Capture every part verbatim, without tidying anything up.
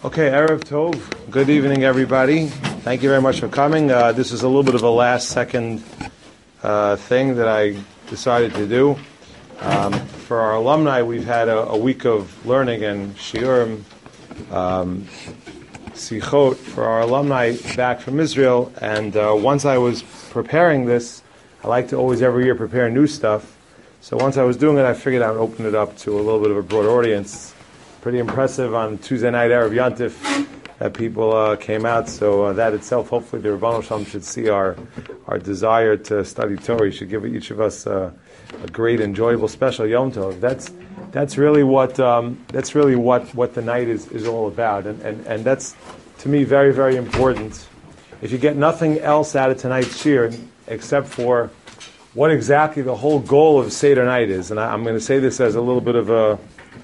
Okay, Erev Tov. Good evening, everybody. Thank you very much for coming. Uh, this is a little bit of a last-second uh, thing that I decided to do. Um, for our alumni, we've had a, a week of learning and shiurim, um, sichot for our alumni back from Israel. And uh, once I was preparing this, I like to always every year prepare new stuff. So once I was doing it, I figured I would open it up to a little bit of a broader audience. Pretty impressive on Tuesday night, Erev Yantif, that people uh, came out. So uh, that itself, hopefully the Rebbeinu Shalom should see our our desire to study Torah. You should give each of us uh, a great, enjoyable, special Yom Tov. That's that's really what um, that's really what, what the night is, is all about, and, and and that's to me very very important. If you get nothing else out of tonight's shir except for what exactly the whole goal of Seder night is, and I, I'm going to say this as a little bit of a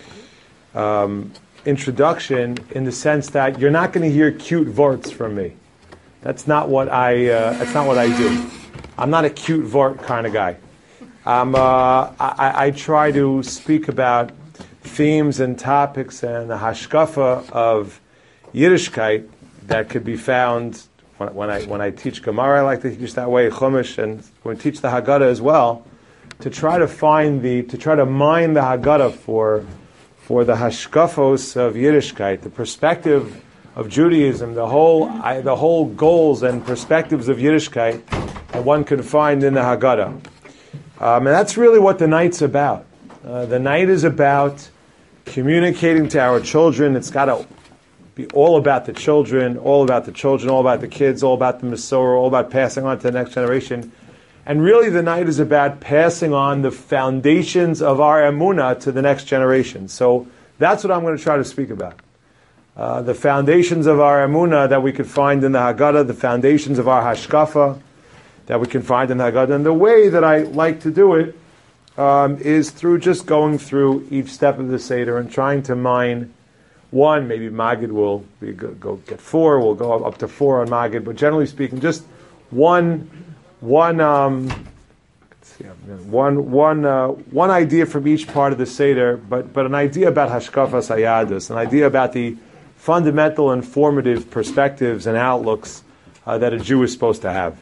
Um, introduction, in the sense that you're not going to hear cute vorts from me. That's not what I. Uh, that's not what I do. I'm not a cute vort kind of guy. I'm, uh, I, I try to speak about themes and topics and the hashkafa of Yiddishkeit that could be found when, when I when I teach Gemara. I like to teach that way, Chumash, and when I teach the Haggadah as well, to try to find the to try to mine the Haggadah for. for the hashkafos of Yiddishkeit, the perspective of Judaism, the whole I, the whole goals and perspectives of Yiddishkeit that one can find in the Haggadah. Um, and that's really what the night's about. Uh, the night is about communicating to our children. It's got to be all about the children, all about the children, all about the kids, all about the Masorah, all about passing on to the next generation. And really the night is about passing on the foundations of our emunah to the next generation. So that's what I'm going to try to speak about. Uh, the foundations of our emunah that we could find in the Haggadah, the foundations of our hashkafa that we can find in the Haggadah. And the way that I like to do it um, is through just going through each step of the Seder and trying to mine one. Maybe Magid will be, go, go get four, we'll go up to four on Magid, but generally speaking, just one One, um, let's see, one, one, uh, one idea from each part of the Seder, but but an idea about Hashkafas Hayadus, an idea about the fundamental and formative perspectives and outlooks uh, that a Jew is supposed to have.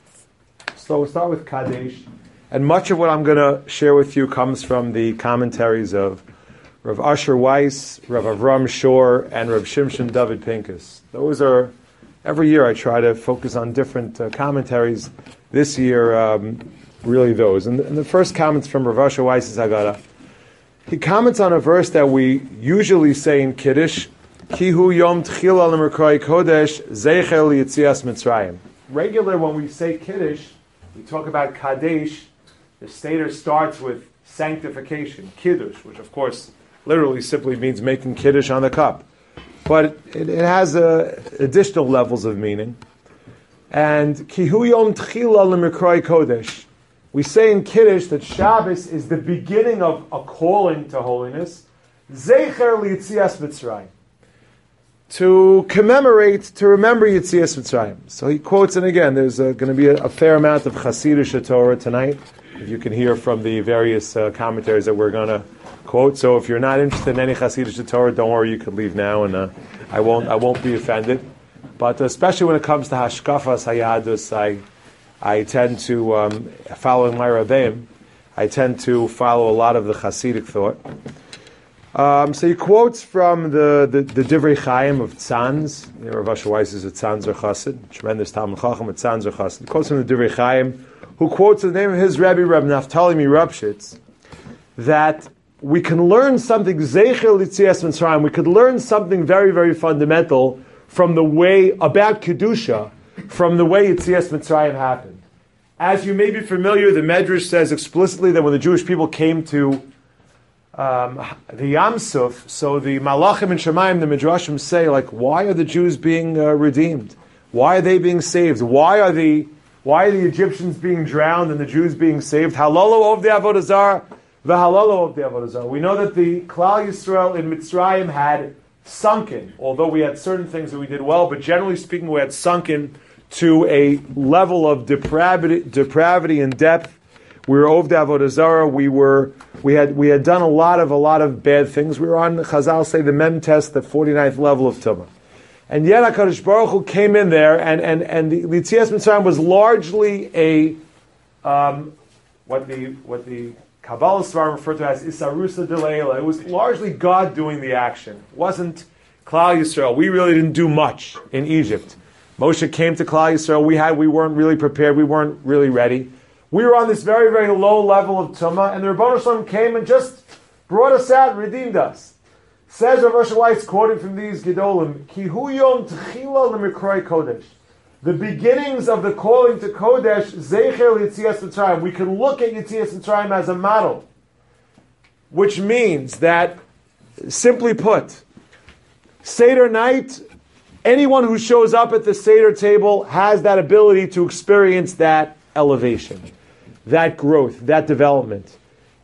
So we'll start with Kadesh, and much of what I'm going to share with you comes from the commentaries of Rav Asher Weiss, Rav Avram Shor, and Rav Shimshon David Pincus. Those are, every year I try to focus on different uh, commentaries. This year, um, really those. And the, and the first comments from Rav Asher Weiss's Haggadah. He comments on a verse that we usually say in Kiddush, Ki hu yom tchil al merkoi kodesh zeichel yitzias Mitzrayim. Regular, when we say Kiddush, we talk about Kadesh. The Seder starts with sanctification, Kiddush, which of course literally simply means making Kiddush on the cup. But it, it has uh, additional levels of meaning. And Kihu Yom Tchila L'Mikroi Kodesh. We say in Kiddush that Shabbos is the beginning of a calling to holiness. Zecher L'Yitzias Mitzrayim. To commemorate, to remember Yitzias Mitzrayim. So he quotes, and again, there's uh, going to be a, a fair amount of Hasidish Torah tonight, if you can hear from the various uh, commentaries that we're going to quote. So if you're not interested in any Hasidish Torah, don't worry, you can leave now, and uh, I won't. I won't be offended. But especially when it comes to Hashkafas Hayadus, I I tend to, um, following my Rabbeim, I tend to follow a lot of the Hasidic thought. Um, so he quotes from the, the, the Divrei Chaim of Tzanz. You know, Rav Asher Weiss is a Tzanzer Chassid, tremendous Talmud Chacham, a Tzanzer Chassid. He quotes from the Divrei Chaim, who quotes the name of his Rebbe, Reb Naftali Mirupshitz, that we can learn something, Zeichel Yitzias Mitzrayim, we could learn something very, very fundamental from the way, about Kedusha, from the way Yitzias Mitzrayim happened. As you may be familiar, the Medrash says explicitly that when the Jewish people came to um, the Yam Suf, so the Malachim and Shemayim, the Midrashim say, like, why are the Jews being uh, redeemed? Why are they being saved? Why are the why are the Egyptians being drowned and the Jews being saved? Halalo of the Avodah Zarah, v'halalo of the Avodah Zarah. We know that the Klal Yisrael in Mitzrayim had sunken, although we had certain things that we did well, but generally speaking, we had sunken to a level of depravity, depravity and depth We were Ovdei Avodah Zarah. We were we had we had done a lot of a lot of bad things. We were on, Chazal say, the Mem test, the forty-ninth level of Tumah. And yet HaKadosh Baruch Hu came in there, and and and the Yetzias Mitzrayim was largely a um, what the what the Kabbalah Svarim referred to as Isarusa Delayla. It was largely God doing the action. It wasn't Klal Yisrael. We really didn't do much in Egypt. Moshe came to Klal Yisrael. We had we weren't really prepared. We weren't really ready. We were on this very very low level of Tumah, and the Rebbeinu Shalom came and just brought us out, and redeemed us. Says Rav Asher Weiss, quoting from these Gedolim, Ki hu yom tchila l'mikroi kodesh. The beginnings of the calling to Kodesh, Zeicher Yetzias Mitzrayim. We can look at Yetzias Mitzrayim as a model, which means that, simply put, Seder night, anyone who shows up at the Seder table has that ability to experience that elevation, that growth, that development.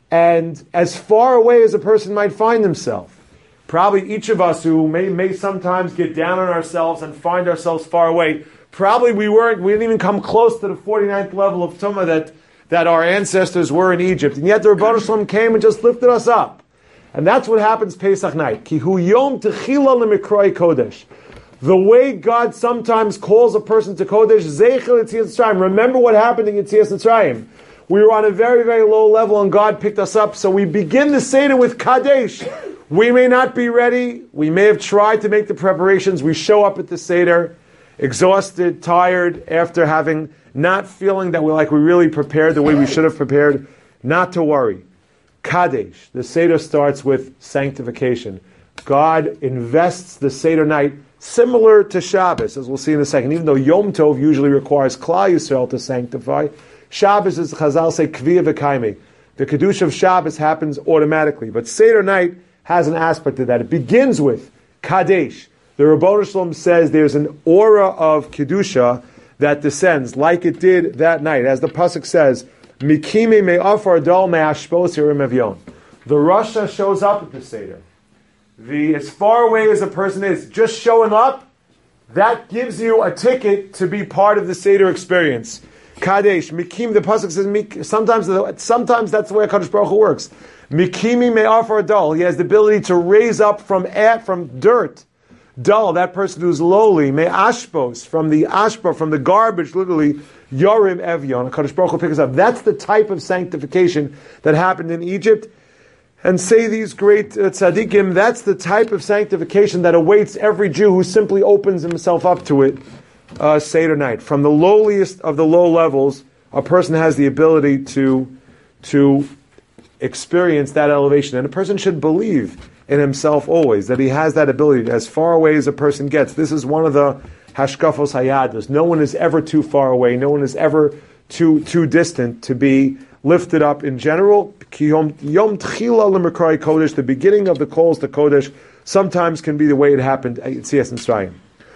And as far away as a person might find himself, probably each of us who may, may sometimes get down on ourselves and find ourselves far away, probably we weren't, we didn't even come close to the forty-ninth level of Tumah that, that our ancestors were in Egypt. And yet the Rebbeinu Shalom came and just lifted us up. And that's what happens Pesach night. Ki hu yom techila l'mikroi kodesh. The way God sometimes calls a person to Kodesh, Zeichel Yetzias Mitzrayim. Remember what happened in Yetzias Mitzrayim. We were on a very, very low level and God picked us up. So we begin the Seder with Kadesh. We may not be ready. We may have tried to make the preparations. We show up at the Seder, exhausted, tired, after having not feeling that we're like we really prepared the way we should have prepared. Not to worry. Kadesh. The Seder starts with sanctification. God invests the Seder night similar to Shabbos, as we'll see in a second. Even though Yom Tov usually requires Klal Yisrael to sanctify, Shabbos is, Chazal say, Kviya v'kaimi. The Kedusha of Shabbos happens automatically. But Seder night has an aspect of that. It begins with Kadesh. The Rebbeinu Shalom says there's an aura of Kedusha that descends, like it did that night. As the Pasuk says, Mikimi me'afar dal me'ashpos yirim evyon. The Rasha shows up at the Seder. The, as far away as a person is, just showing up, that gives you a ticket to be part of the Seder experience. Kadesh, Mikim, the Pasuk says, Mik, sometimes, sometimes that's the way HaKadosh Baruch Hu works. Mikimi me'afar dal. He has the ability to raise up from at, from dirt. Dal, that person who's lowly. Me'ashpos, from the ashpa, from the garbage, literally, Yorim Evyon. HaKadosh Baruch Hu picks up. That's the type of sanctification that happened in Egypt. And say these great uh, tzaddikim, that's the type of sanctification that awaits every Jew who simply opens himself up to it uh, Seder night. From the lowliest of the low levels, a person has the ability to, to experience that elevation. And a person should believe in himself always, that he has that ability. As far away as a person gets, this is one of the hashkafos hayados. No one is ever too far away. No one is ever too too distant to be lifted up in general. Yom Tchila l'Mikroi Kodesh, the beginning of the calls to Kodesh, sometimes can be the way it happened at Yetzias Mitzrayim.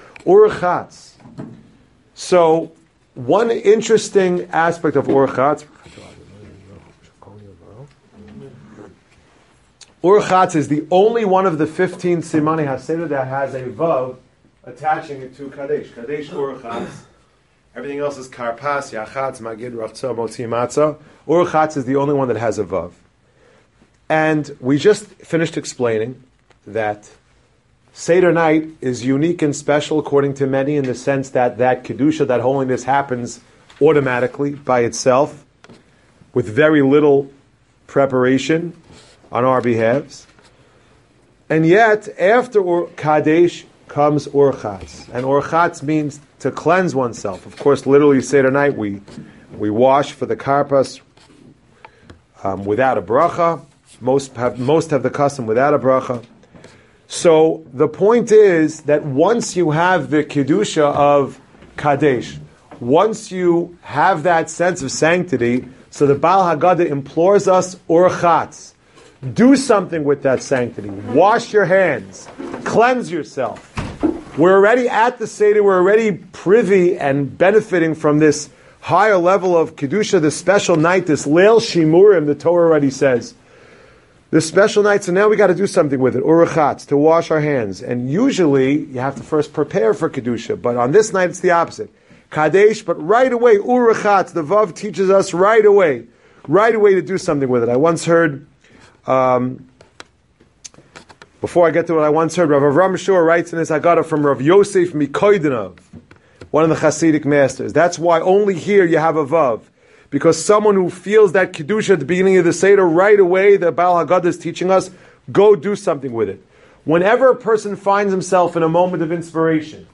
Urchatz. So, one interesting aspect of Urchatz, Urchatz is the only one of the fifteen Simani HaSeder that has a Vav attaching it to Kadesh. Kadesh Urchatz. Everything else is Karpas, Yachatz, Magid, Rachtzah, Motzi, Matzah. Urchatz is the only one that has a Vav. And we just finished explaining that Seder night is unique and special according to many in the sense that that Kedusha, that holiness happens automatically by itself with very little preparation on our behalves. And yet, after Ur- Kadesh comes Urchatz. And Urchatz means to cleanse oneself. Of course, literally Seder night, we we wash for the karpas um, without a bracha. Most have most have the custom without a bracha. So the point is that once you have the kedusha of Kadesh, once you have that sense of sanctity, so the Baal Haggadah implores us Urchatz. Do something with that sanctity. Wash your hands. Cleanse yourself. We're already at the Seder. We're already privy and benefiting from this higher level of Kedusha, this special night, this Leil Shimurim, the Torah already says. This special night, so now we got to do something with it. Urchatz, to wash our hands. And usually, you have to first prepare for Kedusha. But on this night, it's the opposite. Kadesh, but right away, Urchatz, the Vav teaches us right away. right away to do something with it. I once heard, um, before I get to what I once heard, Rav Avram Shor writes in his Haggadah from Rav Yosef Mikoydinov, one of the Hasidic masters. That's why only here you have a Vav. Because someone who feels that Kedusha at the beginning of the Seder, right away, the Baal Haggadah is teaching us, go do something with it. Whenever a person finds himself in a moment of inspiration,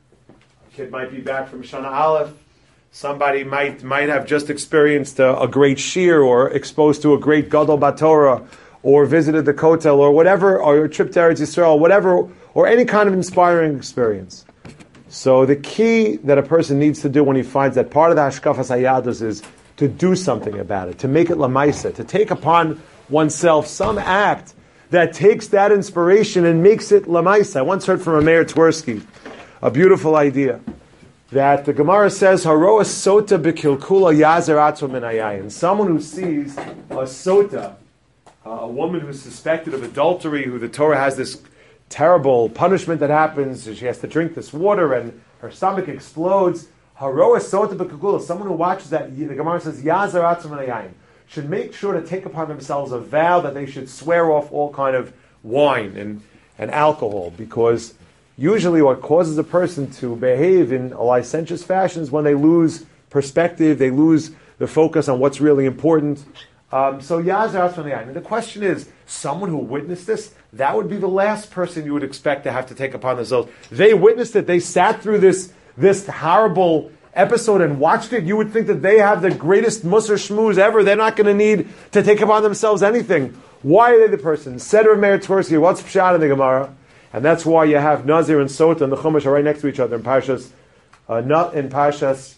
a kid might be back from Shana Aleph, somebody might might have just experienced a, a great shir, or exposed to a great Gadol Batorah, or visited the Kotel, or whatever, or a trip to Eretz Yisrael, whatever, or any kind of inspiring experience. So the key that a person needs to do when he finds that part of the Hashkafas Hayadus is to do something about it, to make it lamaisa, to take upon oneself some act that takes that inspiration and makes it lamaisa. I once heard from a Meir Twersky a beautiful idea that the Gemara says, Haroa sota b'kilkula yazer atzom min hayayin. Someone who sees a sota, uh, a woman who's suspected of adultery, who the Torah has this terrible punishment that happens, she has to drink this water and her stomach explodes. Haroa sota b'kilkula, someone who watches that, the Gemara says, yazer atzom min hayayin, should make sure to take upon themselves a vow that they should swear off all kind of wine and, and alcohol, because usually what causes a person to behave in a licentious fashion is when they lose perspective, they lose the focus on what's really important. Um, so Yazar Asmanayim. And the question is, someone who witnessed this, that would be the last person you would expect to have to take upon themselves. They witnessed it, they sat through this, this horrible episode and watched it. You would think that they have the greatest Musar Shmooze ever. They're not going to need to take upon themselves anything. Why are they the person? Seder of Meir Twersky, what's Pshat in the Gemara? And that's why you have Nazir and Sota and the Chumash are right next to each other in Parshas uh, in Parshas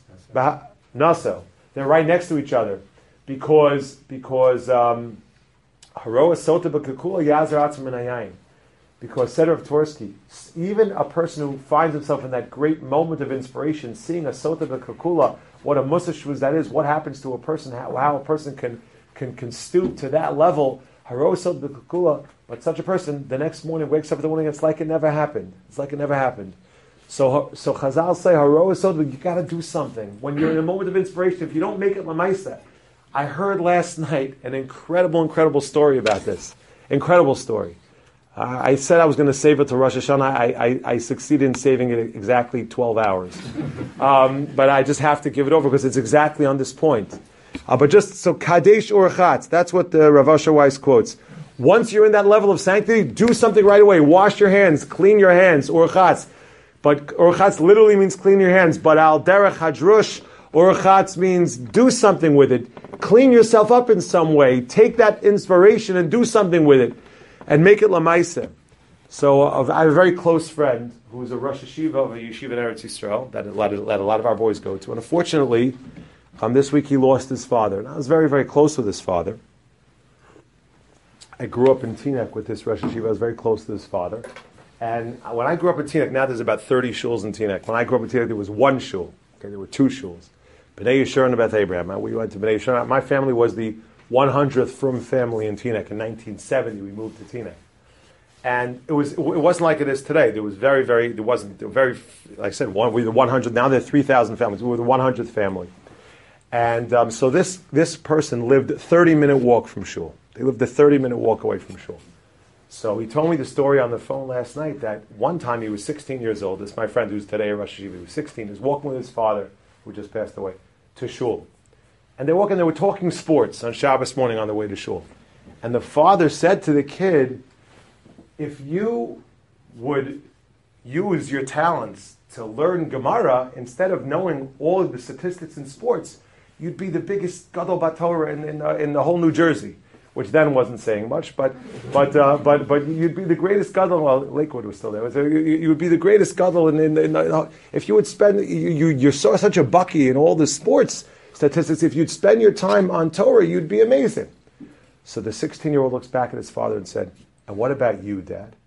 Naso. They're right next to each other because because um, Haroa Sota b'Kekula Yazer Atzim Minayayin. Because Seder of Twersky, even a person who finds himself in that great moment of inspiration, seeing a Sota b'Kekula, what a Musa Shvuz that is, what happens to a person, how, how a person can, can can stoop to that level. Haroa Sota b'Kekula. But such a person, the next morning, wakes up in the morning, it's like it never happened. It's like it never happened. So so Chazal say, Haroa Sota, you got to do something. When you're in a moment of inspiration, if you don't make it Lamaisa. I heard last night an incredible, incredible story about this. Incredible story. Uh, I said I was going to save it to Rosh Hashanah. I, I, I succeeded in saving it exactly twelve hours. Um, but I just have to give it over because it's exactly on this point. Uh, but just, so Kadesh Urchatz, that's what the Rav Asher Weiss quotes. Once you're in that level of sanctity, do something right away. Wash your hands, clean your hands, Urchatz. But Urchatz literally means clean your hands. But Al Derech Hadrush, Urchatz means do something with it. Clean yourself up in some way. Take that inspiration and do something with it. And make it Lamaisa. So uh, I have a very close friend who is a Rosh Yeshiva of a yeshiva in Eretz Yisrael that a lot of, that a lot of our boys go to. And unfortunately, um, this week he lost his father. And I was very, very close with his father. I grew up in Teaneck with this Rosh Yeshiva. I was very close to his father. And when I grew up in Teaneck, now there's about thirty shuls in Teaneck. When I grew up in Teaneck, there was one shul. Okay, there were two shuls. B'nai Yeshurun and Beth Abraham. We went to B'nai Yeshurun. My family was the one hundredth Frum family in Teaneck. In nineteen seventy, we moved to Teaneck. And it was it wasn't like it is today. There was very, very, there wasn't, there were very, like I said, one, we were the one hundredth, now there are three thousand families. We were the one hundredth family. And um, so this this person lived a thirty-minute walk from shul. They lived a thirty-minute walk away from shul. So he told me the story on the phone last night that one time he was sixteen years old. This is my friend who's today a Rosh Yeshiva. He was sixteen. He was walking with his father, who just passed away, to shul. And they were walking, they were talking sports on Shabbos morning on the way to shul. And the father said to the kid, if you would use your talents to learn Gemara instead of knowing all of the statistics in sports, you'd be the biggest Gadol Batorah in, in, uh, in the whole New Jersey. Which then wasn't saying much, but but uh, but but you'd be the greatest gadol. Well, Lakewood was still there. So you, you would be the greatest gadol, in, in, in, in, if you would spend you, you you're so such a bucky in all the sports statistics. If you'd spend your time on Torah, you'd be amazing. So the sixteen-year-old looks back at his father and said, "And what about you, Dad?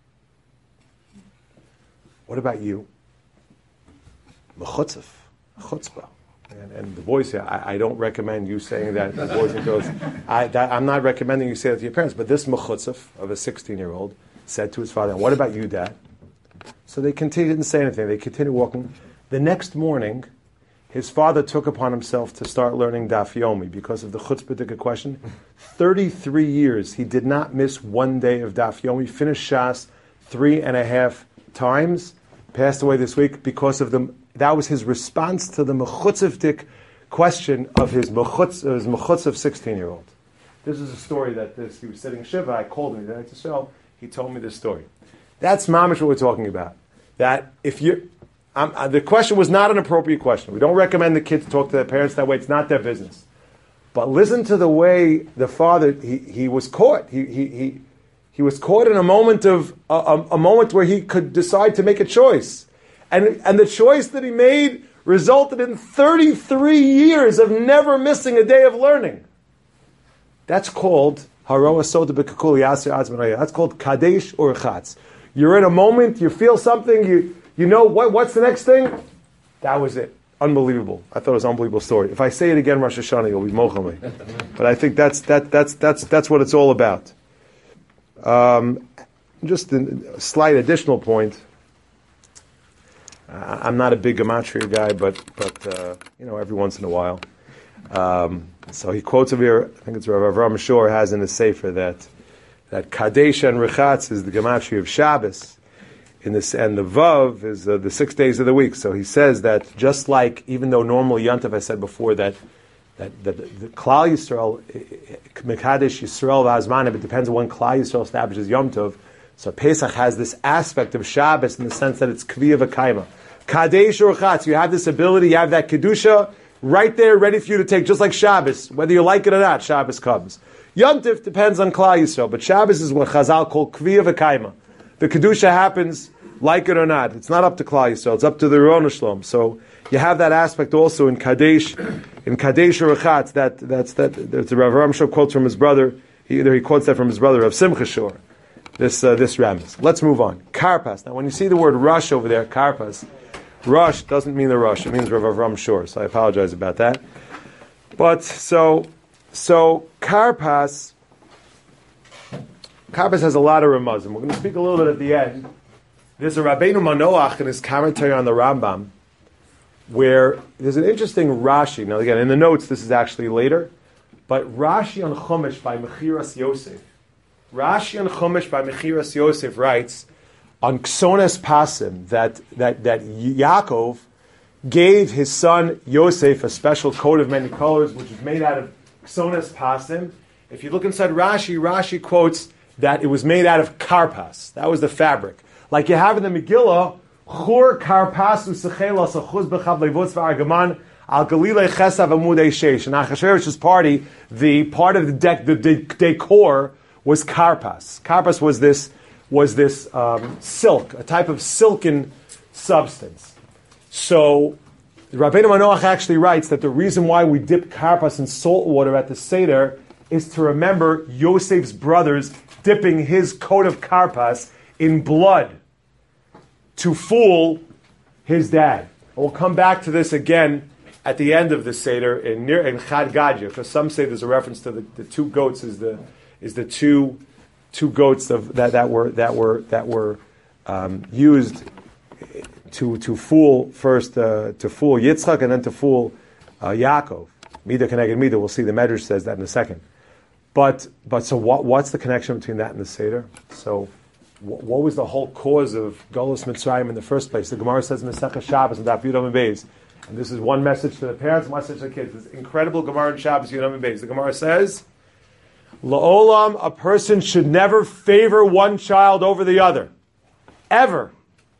What about you?" Mechutzef, chutzpah. And, and the boys say, I, I don't recommend you saying that. The boys and girls, I, that, I'm not recommending you say that to your parents. But this mechutzef of a sixteen-year-old said to his father, "What about you, Dad?" So they continued, didn't say anything. They continued walking. The next morning, his father took upon himself to start learning Daf Yomi because of the chutzpah question. thirty-three years, he did not miss one day of Daf Yomi, finished Shas three and a half times, passed away this week because of the, that was his response to the mechutzivdik question of his mechutz, of his mechutziv sixteen-year-old. This is a story that this, he was sitting Shiva, I called him, he didn't to show, he told me this story. That's mamish what we're talking about. That if you, um, uh, the question was not an appropriate question. We don't recommend the kids talk to their parents that way. It's not their business. But listen to the way the father, he, he was caught. He, he, he, he was caught in a moment of, a, a, a moment where he could decide to make a choice. And, and the choice that he made resulted in thirty-three years of never missing a day of learning. That's called Haroa Soda B'Kakul Yasir Azmanaya. That's called Kadesh or Chatz. You're in a moment, you feel something, you you know what what's the next thing? That was it. Unbelievable. I thought it was an unbelievable story. If I say it again, Rosh Hashanah, you'll be mochel me. But I think that's that that's that's that's what it's all about. Um, just a slight additional point. Uh, I'm not a big gematria guy, but but uh, you know, every once in a while. Um, so he quotes over here, I think it's Rav Avram Shor has in his sefer that that Kadesh and Rechatz is the gematria of Shabbos, in this, and the Vav is uh, the six days of the week. So he says that just like, even though normally Yantav, I said before that that, that the Klal Yisrael, Mekadesh Yisrael v'Azmanim, it depends on when Klal Yisrael establishes Yom Tov. So Pesach has this aspect of Shabbos in the sense that it's Kviya v'Kaima. Kadesh or Rechatz, you have this ability, you have that Kedusha right there ready for you to take, just like Shabbos. Whether you like it or not, Shabbos comes. Yom Tov depends on Klal Yisrael, but Shabbos is what Chazal call Kviya v'Kaima. The Kedusha happens, like it or not. It's not up to Klal Yisrael, it's up to the Ron Shlom. So you have that aspect also in Kadesh, in Kadesh or Rechatz, that, that's, that, that's the Rav Ramshaw quotes from his brother, he, either he quotes that from his brother, of Simcha Shor, this, uh, this Rambam. Let's move on. Karpas. Now when you see the word Rush over there, Karpas, Rush doesn't mean the Rush, it means Rav Avram Shor, so I apologize about that. But, so, so, Karpas, Karpas has a lot of Ramazim. We're going to speak a little bit at the end. There's a Rabbeinu Manoach in his commentary on the Rambam, where there's an interesting Rashi. Now again, in the notes, this is actually later, but Rashi on Chumash by Mechiras Yosef. Rashi on Chumash by Mechiras Yosef writes, on Ksones Pasim, that, that, that Yaakov gave his son Yosef a special coat of many colors, which is made out of Ksones Pasim. If you look inside Rashi, Rashi quotes that it was made out of Karpas. That was the fabric. Like you have in the Megillah, Chur Karpasu Sechelos Achuz B'chav Levutz V'Argaman Al Galilei Chesav Amudei Sheish. In Achashverosh's party, the part of the, dec- the de- decor was Karpas. Karpas was this was this um, silk, a type of silken substance. So, Rabbeinu Manoach actually writes that the reason why we dip Karpas in salt water at the Seder is to remember Yosef's brothers dipping his coat of Karpas in blood to fool his dad. We'll come back to this again at the end of the Seder in near in Chad Gadya, because some say there's a reference to the, the two goats is the is the two two goats of that, that were that were that were um, used to to fool first uh, to fool Yitzchak and then to fool uh, Yaakov. Mida connected Mida. We'll see the Medrash says that in a second. But but so what what's the connection between that and the Seder? So what, what was the whole cause of Golus Mitzrayim in the first place? The Gemara says in Masechah Shabbos and Daf Yud Amud Beis, and this is one message to the parents, one message to the kids. This incredible Gemara in Shabbos Yud Amud Beis. The Gemara says, La'olam, a person should never favor one child over the other. Ever.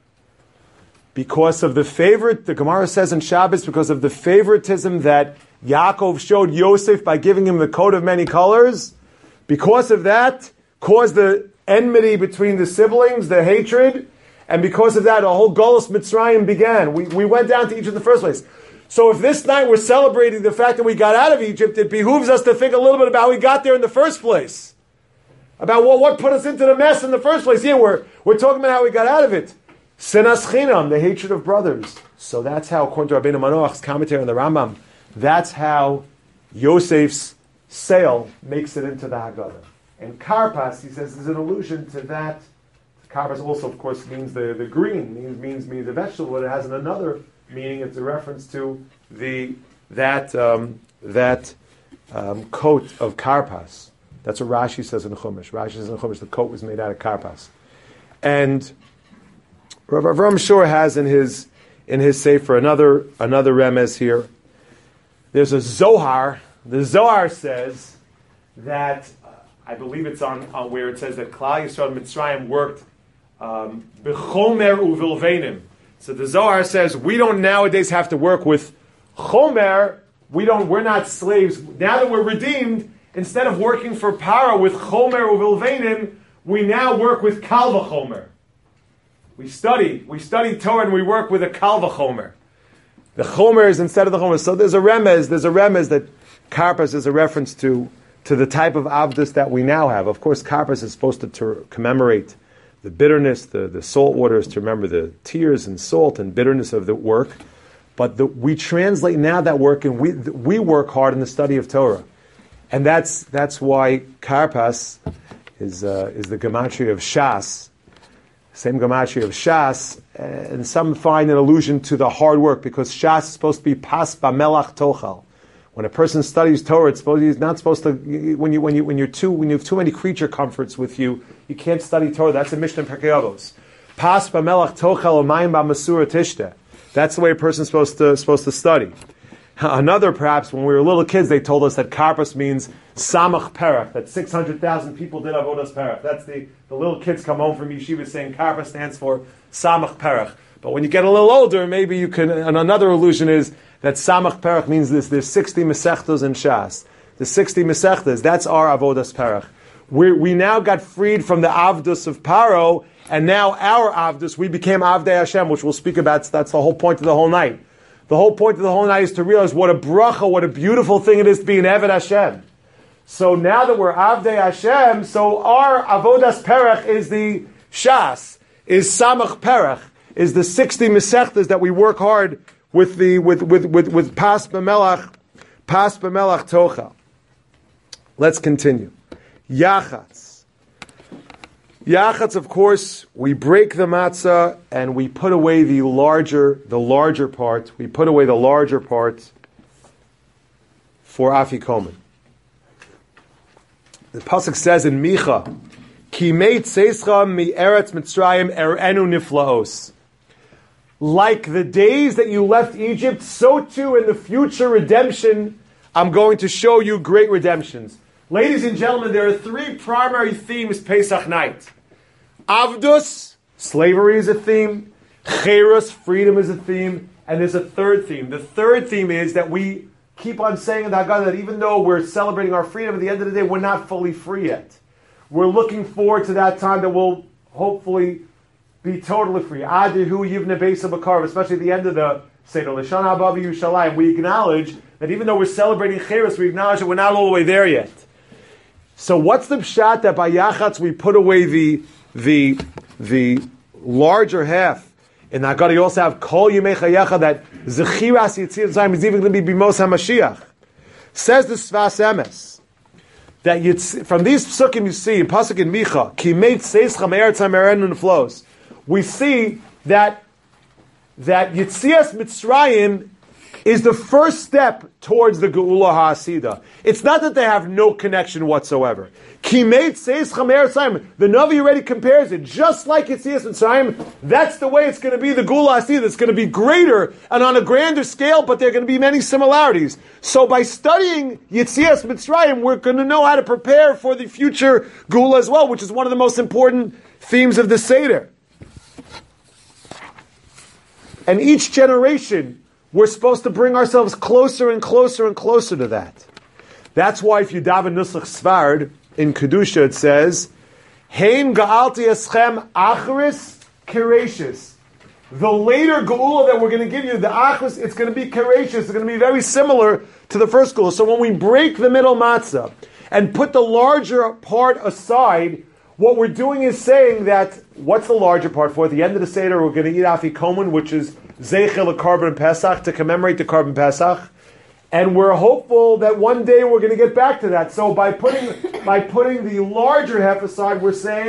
Because of the favorite, the Gemara says in Shabbos, because of the favoritism that Yaakov showed Yosef by giving him the coat of many colors, because of that, caused the enmity between the siblings, the hatred, and because of that, a whole Golus Mitzrayim began. We, we went down to Egypt in the first place. So if this night we're celebrating the fact that we got out of Egypt, it behooves us to think a little bit about how we got there in the first place. About well, what put us into the mess in the first place. Yeah, we're, we're talking about how we got out of it. Sinas Chinam, the hatred of brothers. So that's how, according to Rabbeinu Manoach's commentary on the Rambam, that's how Yosef's sail makes it into the Haggadah. And Karpas, he says, is an allusion to that, Karpas also, of course, means the, the green, means, means means the vegetable, but it has another meaning. It's a reference to the that um, that um, coat of karpas. That's what Rashi says in Chumash. Rashi says in Chumash the coat was made out of karpas. And Rav Avram Shor has in his in his sefer another another remez here. There's a Zohar. The Zohar says that uh, I believe it's on, on where it says that Klal Yisrael and Mitzrayim worked um, b'chomer uvilvenim. So the Zohar says we don't nowadays have to work with chomer. We don't. We're not slaves now that we're redeemed. Instead of working for Paro with chomer uvilvenim, we now work with kal v'chomer. We study. We study Torah and we work with a kal v'chomer. The chomer is instead of the chomer. So there's a remez. There's a remez that karpas is a reference to to the type of avdus that we now have. Of course, karpas is supposed to, to commemorate the bitterness, the, the salt waters, to remember the tears and salt and bitterness of the work. But the, we translate now that work and we we work hard in the study of Torah, and that's that's why karpas is uh, is the gematria of Shas. Same gematria of Shas, and some find an allusion to the hard work because Shas is supposed to be pas b'melach tochal. When a person studies Torah, it's supposed, he's not supposed to. When you when you when you're too when you have too many creature comforts with you, you can't study Torah. That's a Mishnah in Pirkei Avos. Pas b'melach tochal u'mayim b'masura tishta. That's the way a person's supposed to supposed to study. Another, perhaps, when we were little kids, they told us that karpas means samach perach, that six hundred thousand people did avodas perach. That's the, the little kids come home from yeshiva saying karpas stands for samach perach. But when you get a little older, maybe you can, and another illusion is that samach perach means this, there's sixty mesechtas in Shas. The sixty mesechtas, that's our avodas perach. We we now got freed from the avdus of Paro, and now our avdus, we became avdei Hashem, which we'll speak about. That's the whole point of the whole night. The whole point of the whole night is to realize what a bracha, what a beautiful thing it is to be an Eved Hashem. So now that we're Avdei Hashem, so our Avodas Perach is the Shas, is Samach Perach, is the sixty Mesechtas that we work hard with the with with with, with Pas B'Melach, Pas B'Melach Tocha. Let's continue. Yachatz. Yachatz, of course, we break the matzah and we put away the larger, the larger part. We put away the larger part for afikomen. The pasuk says in Micha, "Ki meit seischa mi eretz Mitzrayim erenu niflaos." Like the days that you left Egypt, so too in the future redemption, I'm going to show you great redemptions. Ladies and gentlemen, there are three primary themes Pesach night. Avdus, slavery is a theme. Cherus, freedom is a theme. And there's a third theme. The third theme is that we keep on saying in the Haggadah that even though we're celebrating our freedom, at the end of the day, we're not fully free yet. We're looking forward to that time that we'll hopefully be totally free. Adihu yivne beisa b'karv, especially at the end of the Seder L'Shana Haba B'Yushalayim. We acknowledge that even though we're celebrating Cherus, we acknowledge that we're not all the way there yet. So what's the pshat that by Yachatz we put away the the the larger half? In the Haggadah you also have Kol Yimei Chayecha, that Zechiras Yetzias Mitzrayim is even going to be Bimos HaMashiach. Says the Sfas Emes that Yitz, from these psukim you see in pasuk in Micha, Ki Meit Seischa Me'eretz HaMerenu Neflos, we see that that Yetzias Mitzrayim is the first step towards the Geula HaAsida. It's not that they have no connection whatsoever. Kimeit says Chamer Tzayim. The Navi already compares it. Just like Yetzias Mitzrayim, that's the way it's going to be the Geula HaAsida. It's going to be greater and on a grander scale, but there are going to be many similarities. So by studying Yetzias Mitzrayim, we're going to know how to prepare for the future Geula as well, which is one of the most important themes of the Seder. And each generation, we're supposed to bring ourselves closer and closer and closer to that. That's why if you daven Nusach Svard, in Kedusha it says, Hein ga'alti eschem achris kereshis. The later Geula that we're going to give you, the achris, it's going to be kereshis. It's going to be very similar to the first Geula. So when we break the middle matzah and put the larger part aside, what we're doing is saying that, what's the larger part for? At the end of the Seder, we're going to eat afikomen, which is Zeichel Karban Pesach, to commemorate the Karban Pesach. And we're hopeful that one day we're going to get back to that. So by putting by putting the larger half aside, we're saying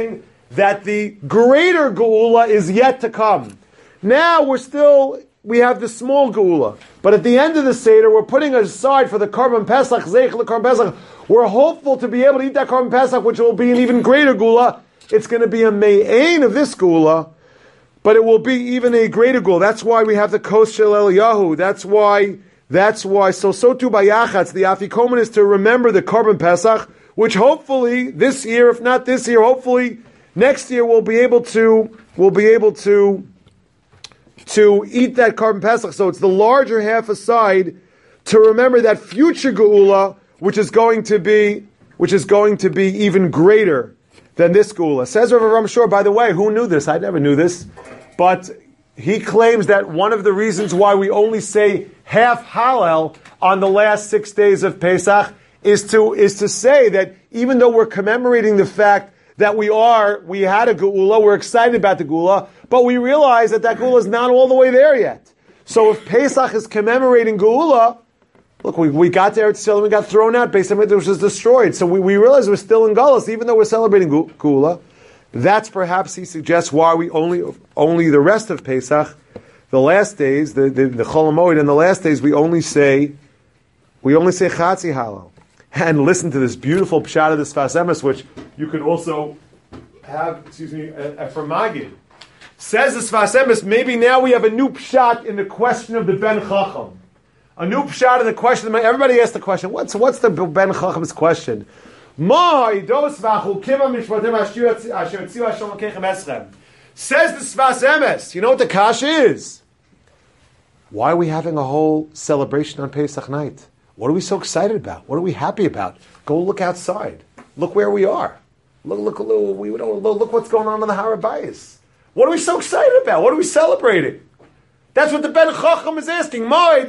that the greater Geula is yet to come. Now we're still, we have the small Geula. But at the end of the Seder, we're putting aside for the Korban Pesach, Zeich Korban Pesach, we're hopeful to be able to eat that Korban Pesach, which will be an even greater Geula. It's going to be a Me'ain of this Geula, but it will be even a greater Geula. That's why we have the Kos Shel Eliyahu. That's why, that's why, so, so too by Yachatz, the Afikomen is to remember the Korban Pesach, which hopefully this year, if not this year, hopefully next year we'll be able to, we'll be able to, to eat that Korban Pesach. So it's the larger half aside to remember that future Geula, which is going to be, which is going to be even greater than this Geula. Says Rav Avraham Shor, by the way, who knew this? I never knew this. But he claims that one of the reasons why we only say half Hallel on the last six days of Pesach is to, is to say that even though we're commemorating the fact that we are, we had a Geula, we're excited about the Geula, but we realize that that Geula is not all the way there yet. So if Pesach is commemorating Geula, look, we, we got to Eretz Yisrael, we got thrown out, Beis Hamikdash was destroyed. So we, we realize we're still in Galus, even though we're celebrating Geula. That's perhaps, he suggests, why we only only the rest of Pesach, the last days, the the, the Chol HaMoed, and the last days, we only say, we only say Chatzi Hallel. And listen to this beautiful pshat of the Sfas Emes, which you can also have, excuse me, from Magid. Says the Sfas Emes, maybe now we have a new pshat in the question of the Ben Chacham. A new pshat in the question. Everybody asked the question. What's what's the Ben Chacham's question? Says the Sfas Emes. You know what the kasha is? Why are we having a whole celebration on Pesach night? What are we so excited about? What are we happy about? Go look outside. Look where we are. Look, look, look, we don't, look what's going on in the Har HaBayis. What are we so excited about? What are we celebrating? That's what the Ben Chacham is asking. What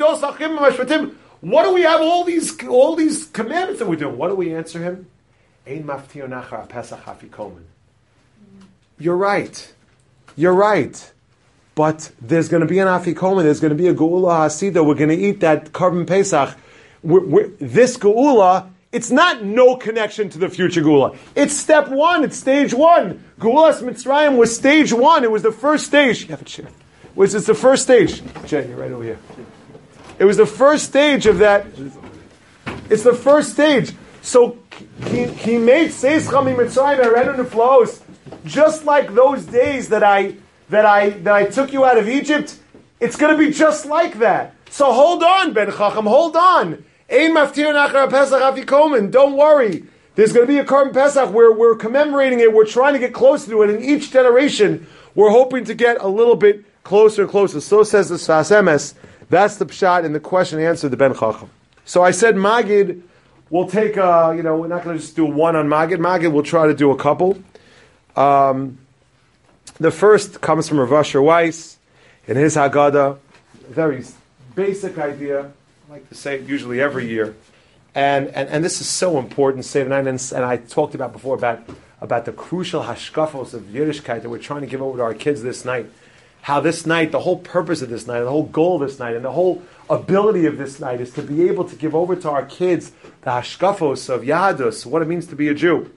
do we have all these all these commandments that we're doing? What do we answer him? Ein maftir nachar Pesach afikomen. You're right. You're right. But there's going to be an afikomen. There's going to be a geula hasida. We're going to eat that Korban Pesach. We're, we're, this geula, it's not no connection to the future geula. It's step one. It's stage one. Geulas Mitzrayim was stage one. It was the first stage. You have a chair. Was it's the first stage? Jay, you're right over here. It was the first stage of that. It's the first stage. So he, he made Seis Chami Mitzrayim Erenu Niflaos, just like those days that I that I that I took you out of Egypt. It's going to be just like that. So hold on, Ben Chacham, hold on. Ein maftir nachar Pesach afikomen. Don't worry. There's going to be a Korban Pesach where we're commemorating it. We're trying to get closer to it. In each generation, we're hoping to get a little bit closer and closer. So says the Sfas Emes. That's the pshat in the question and answer the Ben Chacham. So I said Magid, we'll take, uh, you know, we're not going to just do one on Magid. Magid, we'll try to do a couple. Um, the first comes from Rav Asher Weiss in his Haggadah. A very basic idea. I like to say it usually every year. And and, and this is so important, Seder night, and, and I talked about before about, about the crucial hashkafos of Yiddishkeit that we're trying to give over to our kids this night. How this night, the whole purpose of this night, the whole goal of this night, and the whole ability of this night is to be able to give over to our kids the hashkafos of Yahadus, what it means to be a Jew.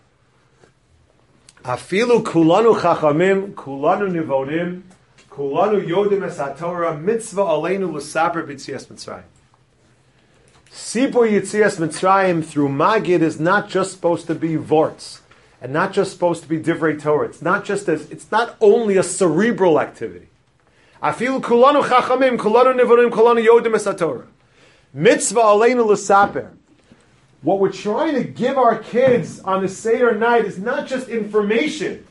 Afilu kulanu chachamim, kulanu nivonim, kulanu yodim es haTorah, mitzvah aleinu l'saper b'tzias Mitzrayim. Sipur Yitzias Mitzrayim through Magid is not just supposed to be vorts. And not just supposed to be divrei Torah. It's not just as, it's not only a cerebral activity. Afilu kulanu chachamim, kulanu nivonim, kulanu yodim es haTorah. Mitzvah aleinu l'saper. What we're trying to give our kids on the Seder night is not just information,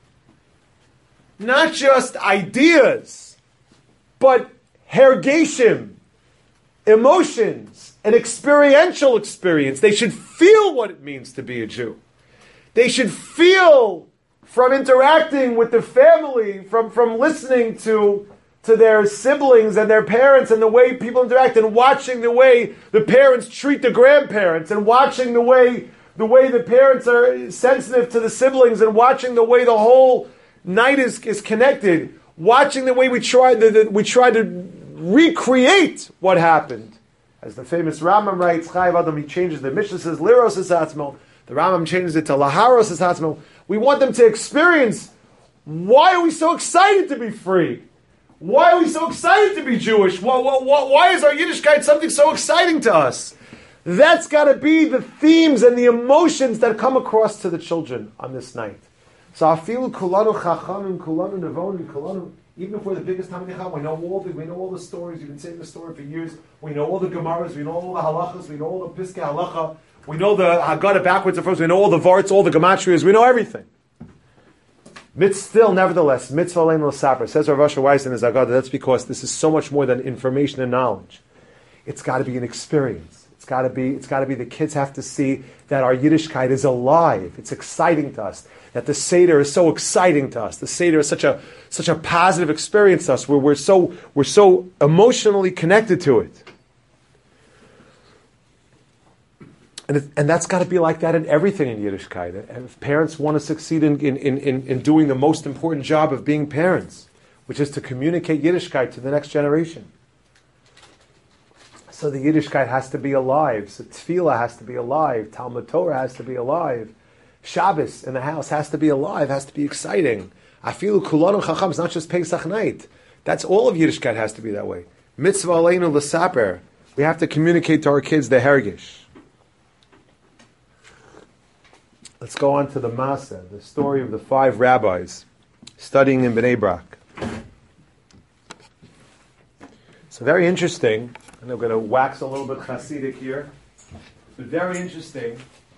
not just ideas, but hergeshim, emotions, an experiential experience. They should feel what it means to be a Jew. They should feel from interacting with the family, from, from listening to, to their siblings and their parents and the way people interact, and watching the way the parents treat the grandparents, and watching the way the way the parents are sensitive to the siblings, and watching the way the whole night is, is connected, watching the way we try the, the, we try to recreate what happened. As the famous Rambam writes, Chayav Adam, he changes the Mishnah, says, Liros es atzmo, The Rambam changes it to Laharos Esatzmo. We want them to experience, why are we so excited to be free? Why are we so excited to be Jewish? Why, why, why is our Yiddishkeit something so exciting to us? That's got to be the themes and the emotions that come across to the children on this night. So afilu kulanu chachamim, kulanu nevonim, kulanu. Even if we're the biggest Talmidei Chacham, we know all the we know all the stories. You've been saying the story for years. We know all the Gemaras. We know all the halachas. We know all the Piskei Halacha. We know the Haggadah backwards and forwards. We know all the Varts, all the Gematrias. We know everything. Mitz still, nevertheless, mitzvah aleinu l'saper. Says Rav Asher Weiss in his Haggadah. That's because this is so much more than information and knowledge. It's got to be an experience. It's got to be. It's got to be. The kids have to see that our Yiddishkeit is alive. It's exciting to us. That the Seder is so exciting to us. The Seder is such a such a positive experience to us. Where we're so we're so emotionally connected to it. And, it, and that's got to be like that in everything in Yiddishkeit. And if parents want to succeed in, in, in, in doing the most important job of being parents, which is to communicate Yiddishkeit to the next generation. So the Yiddishkeit has to be alive. So Tefillah has to be alive. Talmud Torah has to be alive. Shabbos in the house has to be alive, has to be exciting. Afilu kulanu chacham, it's not just Pesach night. That's all of Yiddishkeit has to be that way. Mitzvah aleinu l'saper. We have to communicate to our kids the hergish. Let's go on to the Masa, the story of the five rabbis studying in Bnei Brak. So very interesting, and I'm going to wax a little bit Hasidic here, but very interesting,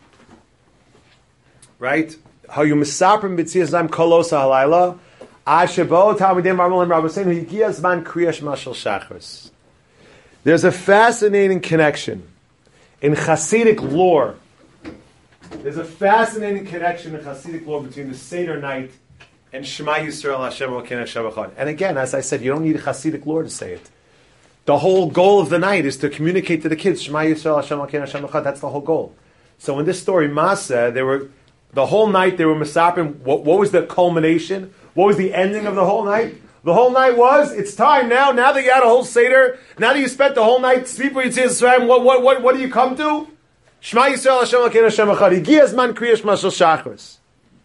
right? How you misaprim b'tzias zayim kolosa halayla, ashebo talmidim marmolim rabbeinu higiyas man kriyash mashal shachris. There's a fascinating connection in Hasidic lore. There's a fascinating connection in Hasidic lore between the Seder night and Shema Yisrael Hashem Elokeinu Hashem Echad. And again, as I said, you don't need Hasidic lore to say it. The whole goal of the night is to communicate to the kids Shema Yisrael Hashem Elokeinu Hashem Echad. That's the whole goal. So in this story, Masa, they were the whole night they were misaprim. What, what was the culmination? What was the ending of the whole night? The whole night was, it's time now. Now that you had a whole Seder, now that you spent the whole night speaking for Yitzhak Yisrael, what what what what do you come to? Shema Yisrael Hashem Elokeinu Hashem Echad. Higiyas man kriyash mashal shachris.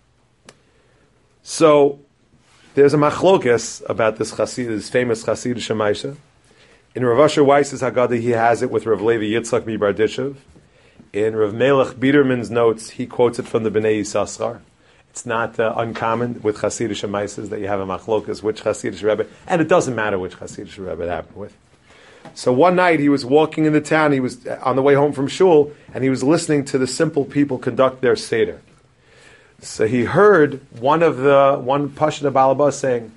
So there's a machlokas about this Chasid, this famous Chasid Shemaisha. In Rav Asher Weiss's Haggadah, he has it with Rav Levi Yitzchak Mibardishev. In Rav Melech Biederman's notes, he quotes it from the Bnei Yissaschar. It's not uh, uncommon with Hasidic Shemaisas that you have a machlokas, which Hasidic Rebbe, and it doesn't matter which Hasidic Rebbe it happened with. So one night he was walking in the town, he was on the way home from shul, and he was listening to the simple people conduct their Seder. So he heard one of the, one Pashna Balabas saying,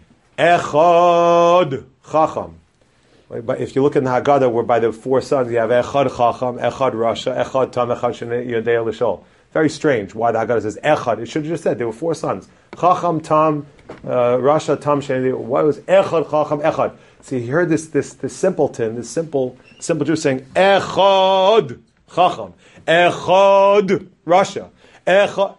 Echad Chacham. But if you look in the Haggadah, where by the four sons, you have Echad Chacham, Echad Rasha, Echad Tam, Echad Shnei Yodei L'Shol. Very strange why the Haggadah says Echad. It should have just said there were four sons. Chacham, Tam, uh, Rasha, Tam, Shnei. Why was Echad Chacham, Echad? See, he heard this, this, this simpleton, this simple, simple Jew saying, Echad Chacham, Echad Rasha, Echad.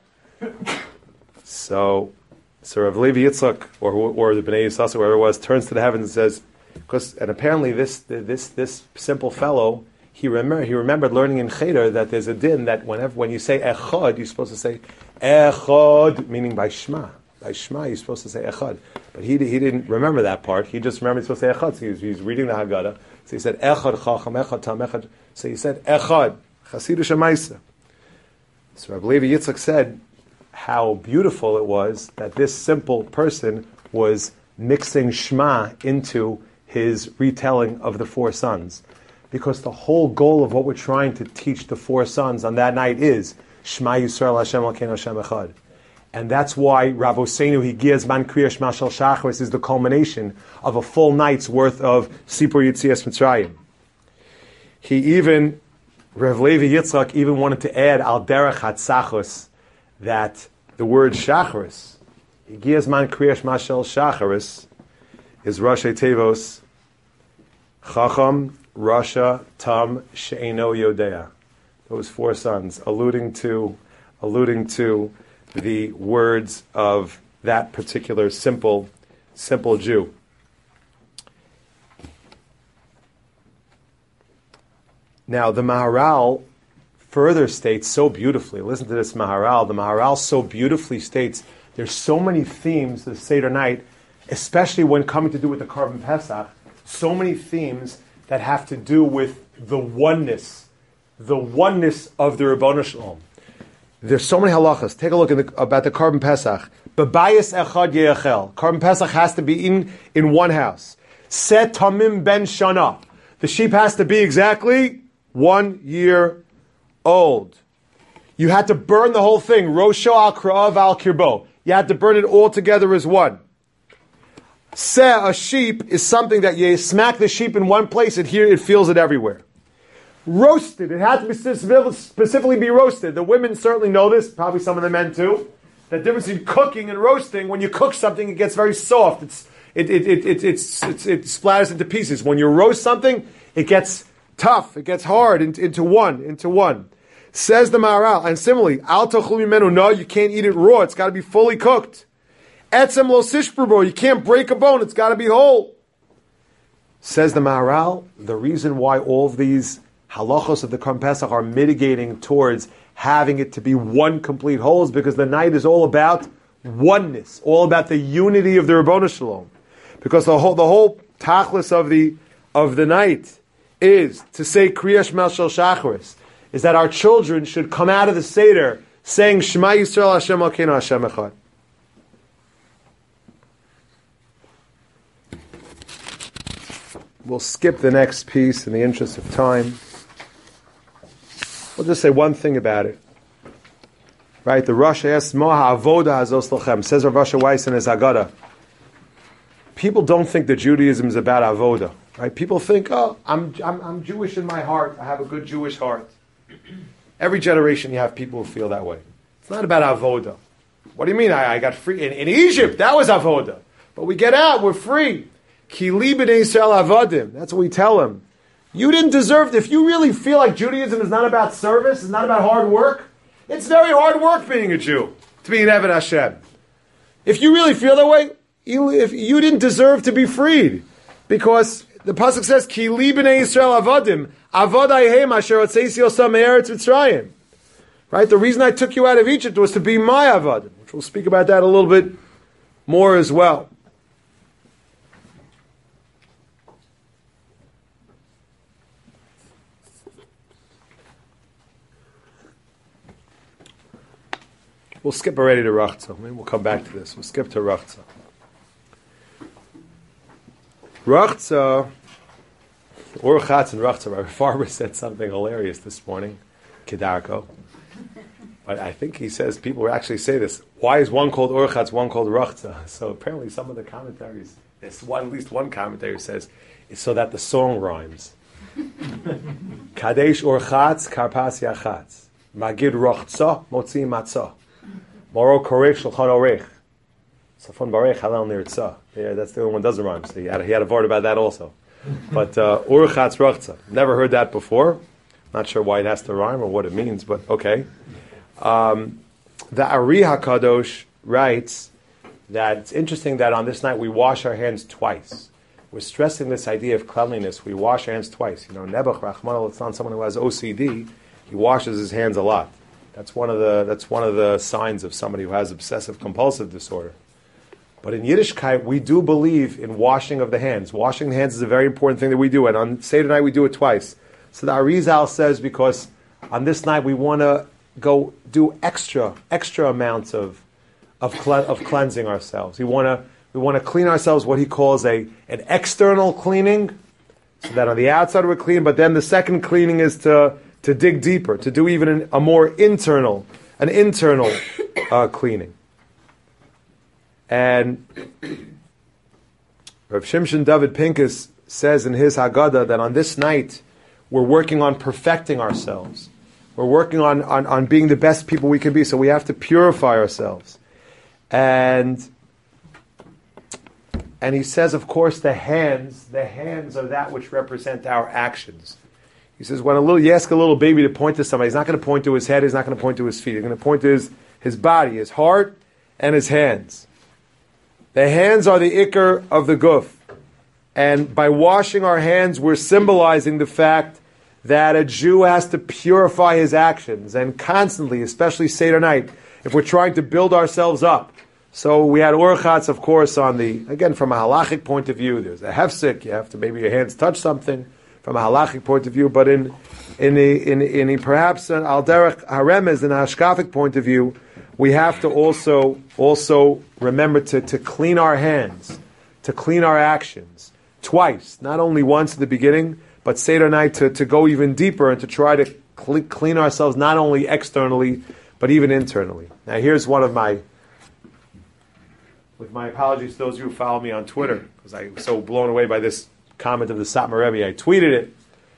So, so Rav Levi Yitzchak, or, or the Bnei Yissaschar, whoever it was, turns to the heavens and says, because, and apparently this, this, this simple fellow, he, remember, he remembered learning in Cheder that there's a din that whenever, when you say Echad, you're supposed to say Echad, meaning by Shema. By Shema, you're supposed to say Echad. But he, he didn't remember that part. He just remembered he's supposed to say Echad. So he was, he was reading the Haggadah. So he said Echad Chacham, Echad Tam, Echad. So he said Echad, Chasidic Shemaisa. So Rabbi Levi Yitzchak said how beautiful it was that this simple person was mixing Shema into his retelling of the four sons. Because the whole goal of what we're trying to teach the four sons on that night is Shema Yisrael Hashem Elokeinu Hashem Echad. And that's why Rav Osenu Higiyas Man Kriyash Mashal Shachris is the culmination of a full night's worth of Sipur Yitzias Mitzrayim. He even, Rav Levi Yitzchak even wanted to add Al Derech Hatzachos that the word Shachris, Higiyas Man Kriyash Mashal Shachris, is Rashi Tevos Chacham, Rasha, Tam, She'eno Yodea. Those four sons, alluding to, alluding to the words of that particular simple, simple Jew. Now, the Maharal further states so beautifully, listen to this Maharal, the Maharal so beautifully states, there's so many themes of the Seder night, especially when coming to do with the Korban Pesach, so many themes that have to do with the oneness, the oneness of the Ribono Shel Olam. There's so many halachas. Take a look at the, about the Korban Pesach. Bebayis echad yeachel. Korban Pesach has to be in, in one house. Set tamim ben shana. The sheep has to be exactly one year old. You had to burn the whole thing. Rosho al kra'av al kirbo. You had to burn it all together as one. Se, a sheep, is something that you smack the sheep in one place and here it feels it everywhere. Roasted. It had to be specifically be roasted. The women certainly know this, probably some of the men too. The difference between cooking and roasting, when you cook something, it gets very soft. It's, it, it, it, it, it's, it's, it splatters into pieces. When you roast something, it gets tough. It gets hard into, into one, into one. Says the Maharal. And similarly, al tochlu mimenu, no, you can't eat it raw. It's got to be fully cooked. Etzem lo sishpurbo, you can't break a bone. It's got to be whole. Says the Maharal, the reason why all of these halachos of the Korban Pesach are mitigating towards having it to be one complete whole is because the night is all about oneness, all about the unity of the Ribono Shel Olam. Because the whole the whole tachlis of the of the night is to say Kriya Shema Shel Shacharis, is that our children should come out of the Seder saying Shema Yisrael Hashem Elokeinu Hashem Echad. We'll skip the next piece in the interest of time. We'll just say one thing about it. Right? The Rosh asks, Moha Avoda Hazos Lachem. Says Rav Asher Weiss in his Haggadah. People don't think that Judaism is about Avoda. Right? People think, oh, I'm, I'm, I'm Jewish in my heart. I have a good Jewish heart. Every generation you have people who feel that way. It's not about Avoda. What do you mean? I, I got free. In, in Egypt, that was Avoda. But we get out, we're free. Ki li b'nei Yisrael avadim. That's what we tell them. You didn't deserve, if you really feel like Judaism is not about service, it's not about hard work, it's very hard work being a Jew, to be an Eved Hashem. If you really feel that way, you, if you didn't deserve to be freed. Because the Pasuk says, Ki li b'nei Yisrael avadim, avadayhem asher otzeisi osam me'eretz Mitzrayim. Right? The reason I took you out of Egypt was to be my avadim, which we'll speak about that a little bit more as well. We'll skip already to Rachza. Maybe we'll come back to this. We'll skip to Rachza. Rachza, Urchatz and Rachza. Rabbi Farber said something hilarious this morning, Kedarko. But I think he says people actually say this. Why is one called Urchatz, one called Rachza? So apparently some of the commentaries, there's one, at least one commentator says, it's so that the song rhymes. Kadesh Urchatz, Karpas Yachatz. Magid Rachza, Motzi Matzah. Moro korech shulchan orech. Safon barech halal nirtzah. Yeah, that's the only one that doesn't rhyme. So he had, he had a word about that also. But uh, urchatz rachza. Never heard that before. Not sure why it has to rhyme or what it means, but okay. Um, the Ari HaKadosh writes that it's interesting that on this night we wash our hands twice. We're stressing this idea of cleanliness. We wash our hands twice. You know, Nebuch Rachmana Litzlan, someone who has O C D, he washes his hands a lot. That's one of the that's one of the signs of somebody who has obsessive compulsive disorder. But in Yiddishkeit, we do believe in washing of the hands. Washing the hands is a very important thing that we do, and on Seder night we do it twice. So the Arizal says because on this night we want to go do extra extra amounts of of cle- of cleansing ourselves. We want to we want to clean ourselves. What he calls a an external cleaning, so that on the outside we're clean. But then the second cleaning is to to dig deeper, to do even an, a more internal, an internal uh, cleaning. And Rav Shimshon David Pincus says in his Haggadah that on this night we're working on perfecting ourselves. We're working on, on, on being the best people we can be, so we have to purify ourselves. And and he says, of course, the hands, the hands are that which represent our actions. He says, when a little, you ask a little baby to point to somebody, he's not going to point to his head, he's not going to point to his feet, he's going to point to his, his body, his heart, and his hands. The hands are the ikar of the guf. And by washing our hands, we're symbolizing the fact that a Jew has to purify his actions, and constantly, especially Seder night, if we're trying to build ourselves up. So we had Urchatz, of course, on the, again, from a halachic point of view, there's a hefsek, you have to, maybe your hands touch something, from a halachic point of view, but in in the, in, in the, perhaps an al derech haremez, in a hashkafic point of view, we have to also also remember to, to clean our hands, to clean our actions, twice, not only once at the beginning, but Seder night to, to go even deeper and to try to cl- clean ourselves not only externally, but even internally. Now here's one of my, with my apologies to those of you who follow me on Twitter, because I was so blown away by this comment of the Satmar Rebbe, I tweeted it.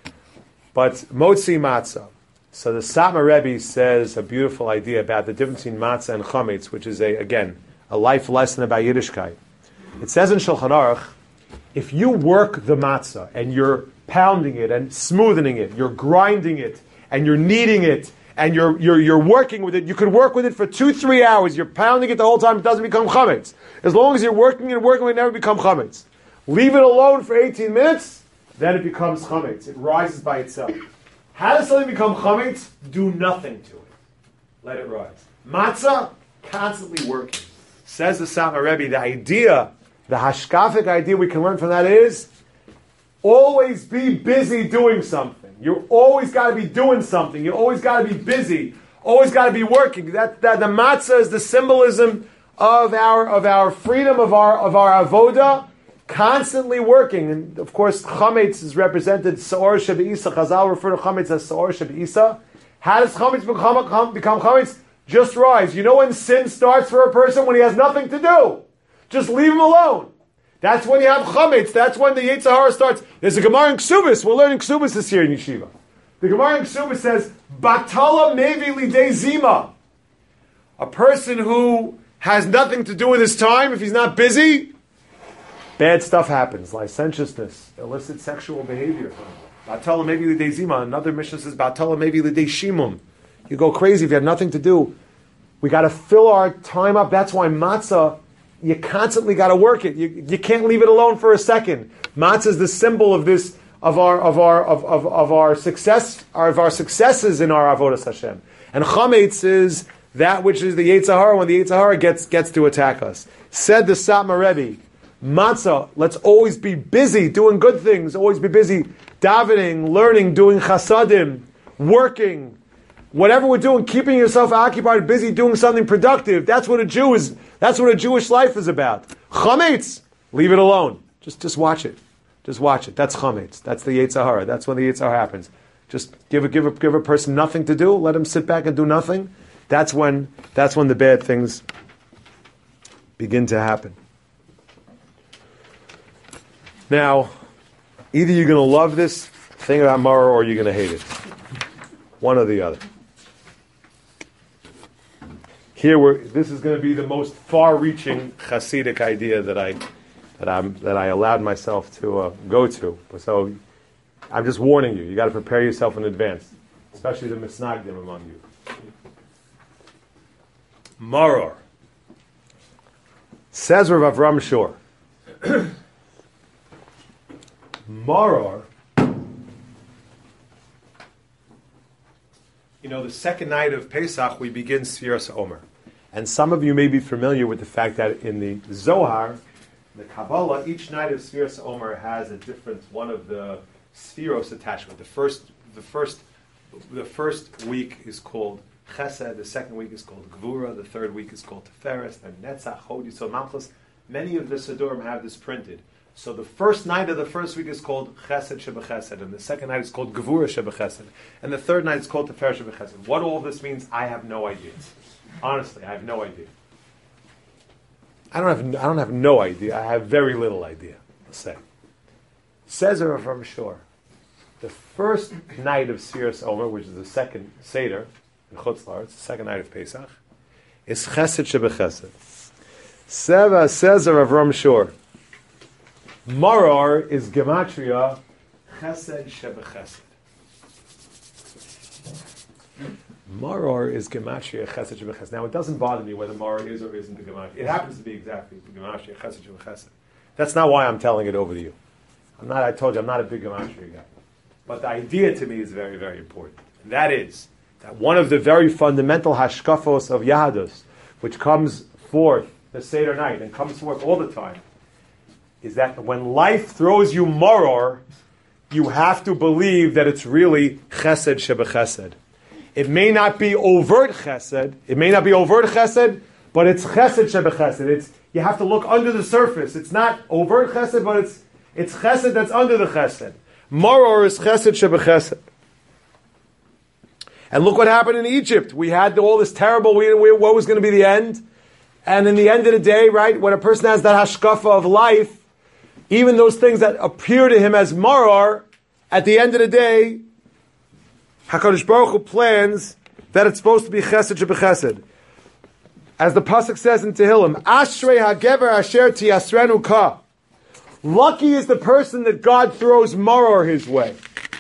But Motzi Matzah. So the Satmar Rebbe says a beautiful idea about the difference between matzah and chametz, which is, a again, a life lesson about Yiddishkeit. It says in Shulchan Aruch, if you work the matzah and you're pounding it and smoothing it, you're grinding it and you're kneading it and you're you're you're working with it, you could work with it for two, three hours. You're pounding it the whole time; it doesn't become chametz. As long as you're working and working, it never become chametz. Leave it alone for eighteen minutes, then it becomes chametz. It rises by itself. How does something become chametz? Do nothing to it. Let it rise. Matzah, constantly working. Says the Satmar Rebbe, the idea, the hashkafic idea we can learn from that is, always be busy doing something. You always got to be doing something. You always got to be busy. Always got to be working. That, that the matzah is the symbolism of our of our freedom, of our of our avoda, constantly working. And of course, chametz is represented saor shebeisa. Chazal refer to chametz as saor shebeisa. How does chametz become, become chametz? Just rise. You know when sin starts for a person? When he has nothing to do. Just leave him alone. That's when you have chametz. That's when the Yetzer Hara starts. There's a Gemara in Ksubis. We're learning Ksubis this year in Yeshiva. The Gemara in Ksubis says, Batala mevi lidei zima. A person who has nothing to do with his time, if he's not busy, bad stuff happens. Licentiousness, illicit sexual behavior. Batala mevi lidei zima. Another Mishnah says, Batala mevi lidei shimum. You go crazy if you have nothing to do. We got to fill our time up. That's why matzah, you constantly got to work it. You, you can't leave it alone for a second. Matzah is the symbol of this, of our, of our, of, of, of our success, of our successes in our avodas Hashem. And chametz is that which is the Yetzer Hara when the Yetzer Hara gets gets to attack us. Said the Satmar Rebbe, matzah. Let's always be busy doing good things. Always be busy davening, learning, doing chasadim, working. Whatever we're doing, keeping yourself occupied, busy doing something productive. That's what a Jew is. That's what a Jewish life is about. Chametz, leave it alone. Just, just watch it. Just watch it. That's chametz. That's the Yetzer Hara. That's when the Yetzer Hara happens. Just give a give a give a person nothing to do. Let him sit back and do nothing. That's when that's when the bad things begin to happen. Now, either you're going to love this thing about Mara or you're going to hate it. One or the other. Here, we're, this is going to be the most far-reaching Hasidic idea that I that I'm that I allowed myself to uh, go to. So, I'm just warning you. You got to prepare yourself in advance, especially the misnagdim among you. Maror says Rav Avram Shor. Maror. You know, the second night of Pesach, we begin Sfiras Omer. And some of you may be familiar with the fact that in the Zohar, the Kabbalah, each night of Sfiras Omer has a different one of the Spheros attachment. The first, the first, the first week is called Chesed. The second week is called Gvura. The third week is called Teferes. Then Netzach, Hod, Yisod, Malchus. Many of the Sidurim have this printed. So the first night of the first week is called Chesed Shebechesed, and the second night is called Gevura Shebechesed, and the third night is called Tefer Shebechesed. What all of this means, I have no idea. Honestly, I have no idea. I don't have I don't have no idea. I have very little idea. Let's say. Says Rav Avram Shor, the first night of Sfiras Omer, which is the second Seder in Chutz La'aretz, the second night of Pesach, is Chesed Shebechesed. Seva says Rav Avram Shor. Maror is gematria Chesed Shebechesed. Maror is gematria Chesed Shebechesed. Now, it doesn't bother me whether Maror is or isn't the gematria. It happens to be exactly the gematria Chesed Shebechesed. That's not why I'm telling it over to you. I'm not. I told you I'm not a big gematria guy. But the idea to me is very, very important. And that is that one of the very fundamental hashkafos of Yahadus, which comes forth the Seder night and comes forth all the time, is that when life throws you maror, you have to believe that it's really chesed shebechesed. It may not be overt chesed, it may not be overt chesed, but it's chesed shebechesed. It's, you have to look under the surface. It's not overt chesed, but it's it's chesed that's under the chesed. Maror is chesed shebechesed. And look what happened in Egypt. We had all this terrible, we, we, what was going to be the end? And in the end of the day, right, when a person has that hashkafa of life, even those things that appear to him as maror, at the end of the day, HaKadosh Baruch Hu plans that it's supposed to be chesed shebechesed. As the pasuk says in Tehillim, Ashrei hagever asher tiyasrenu ka. Lucky is the person that God throws maror his way.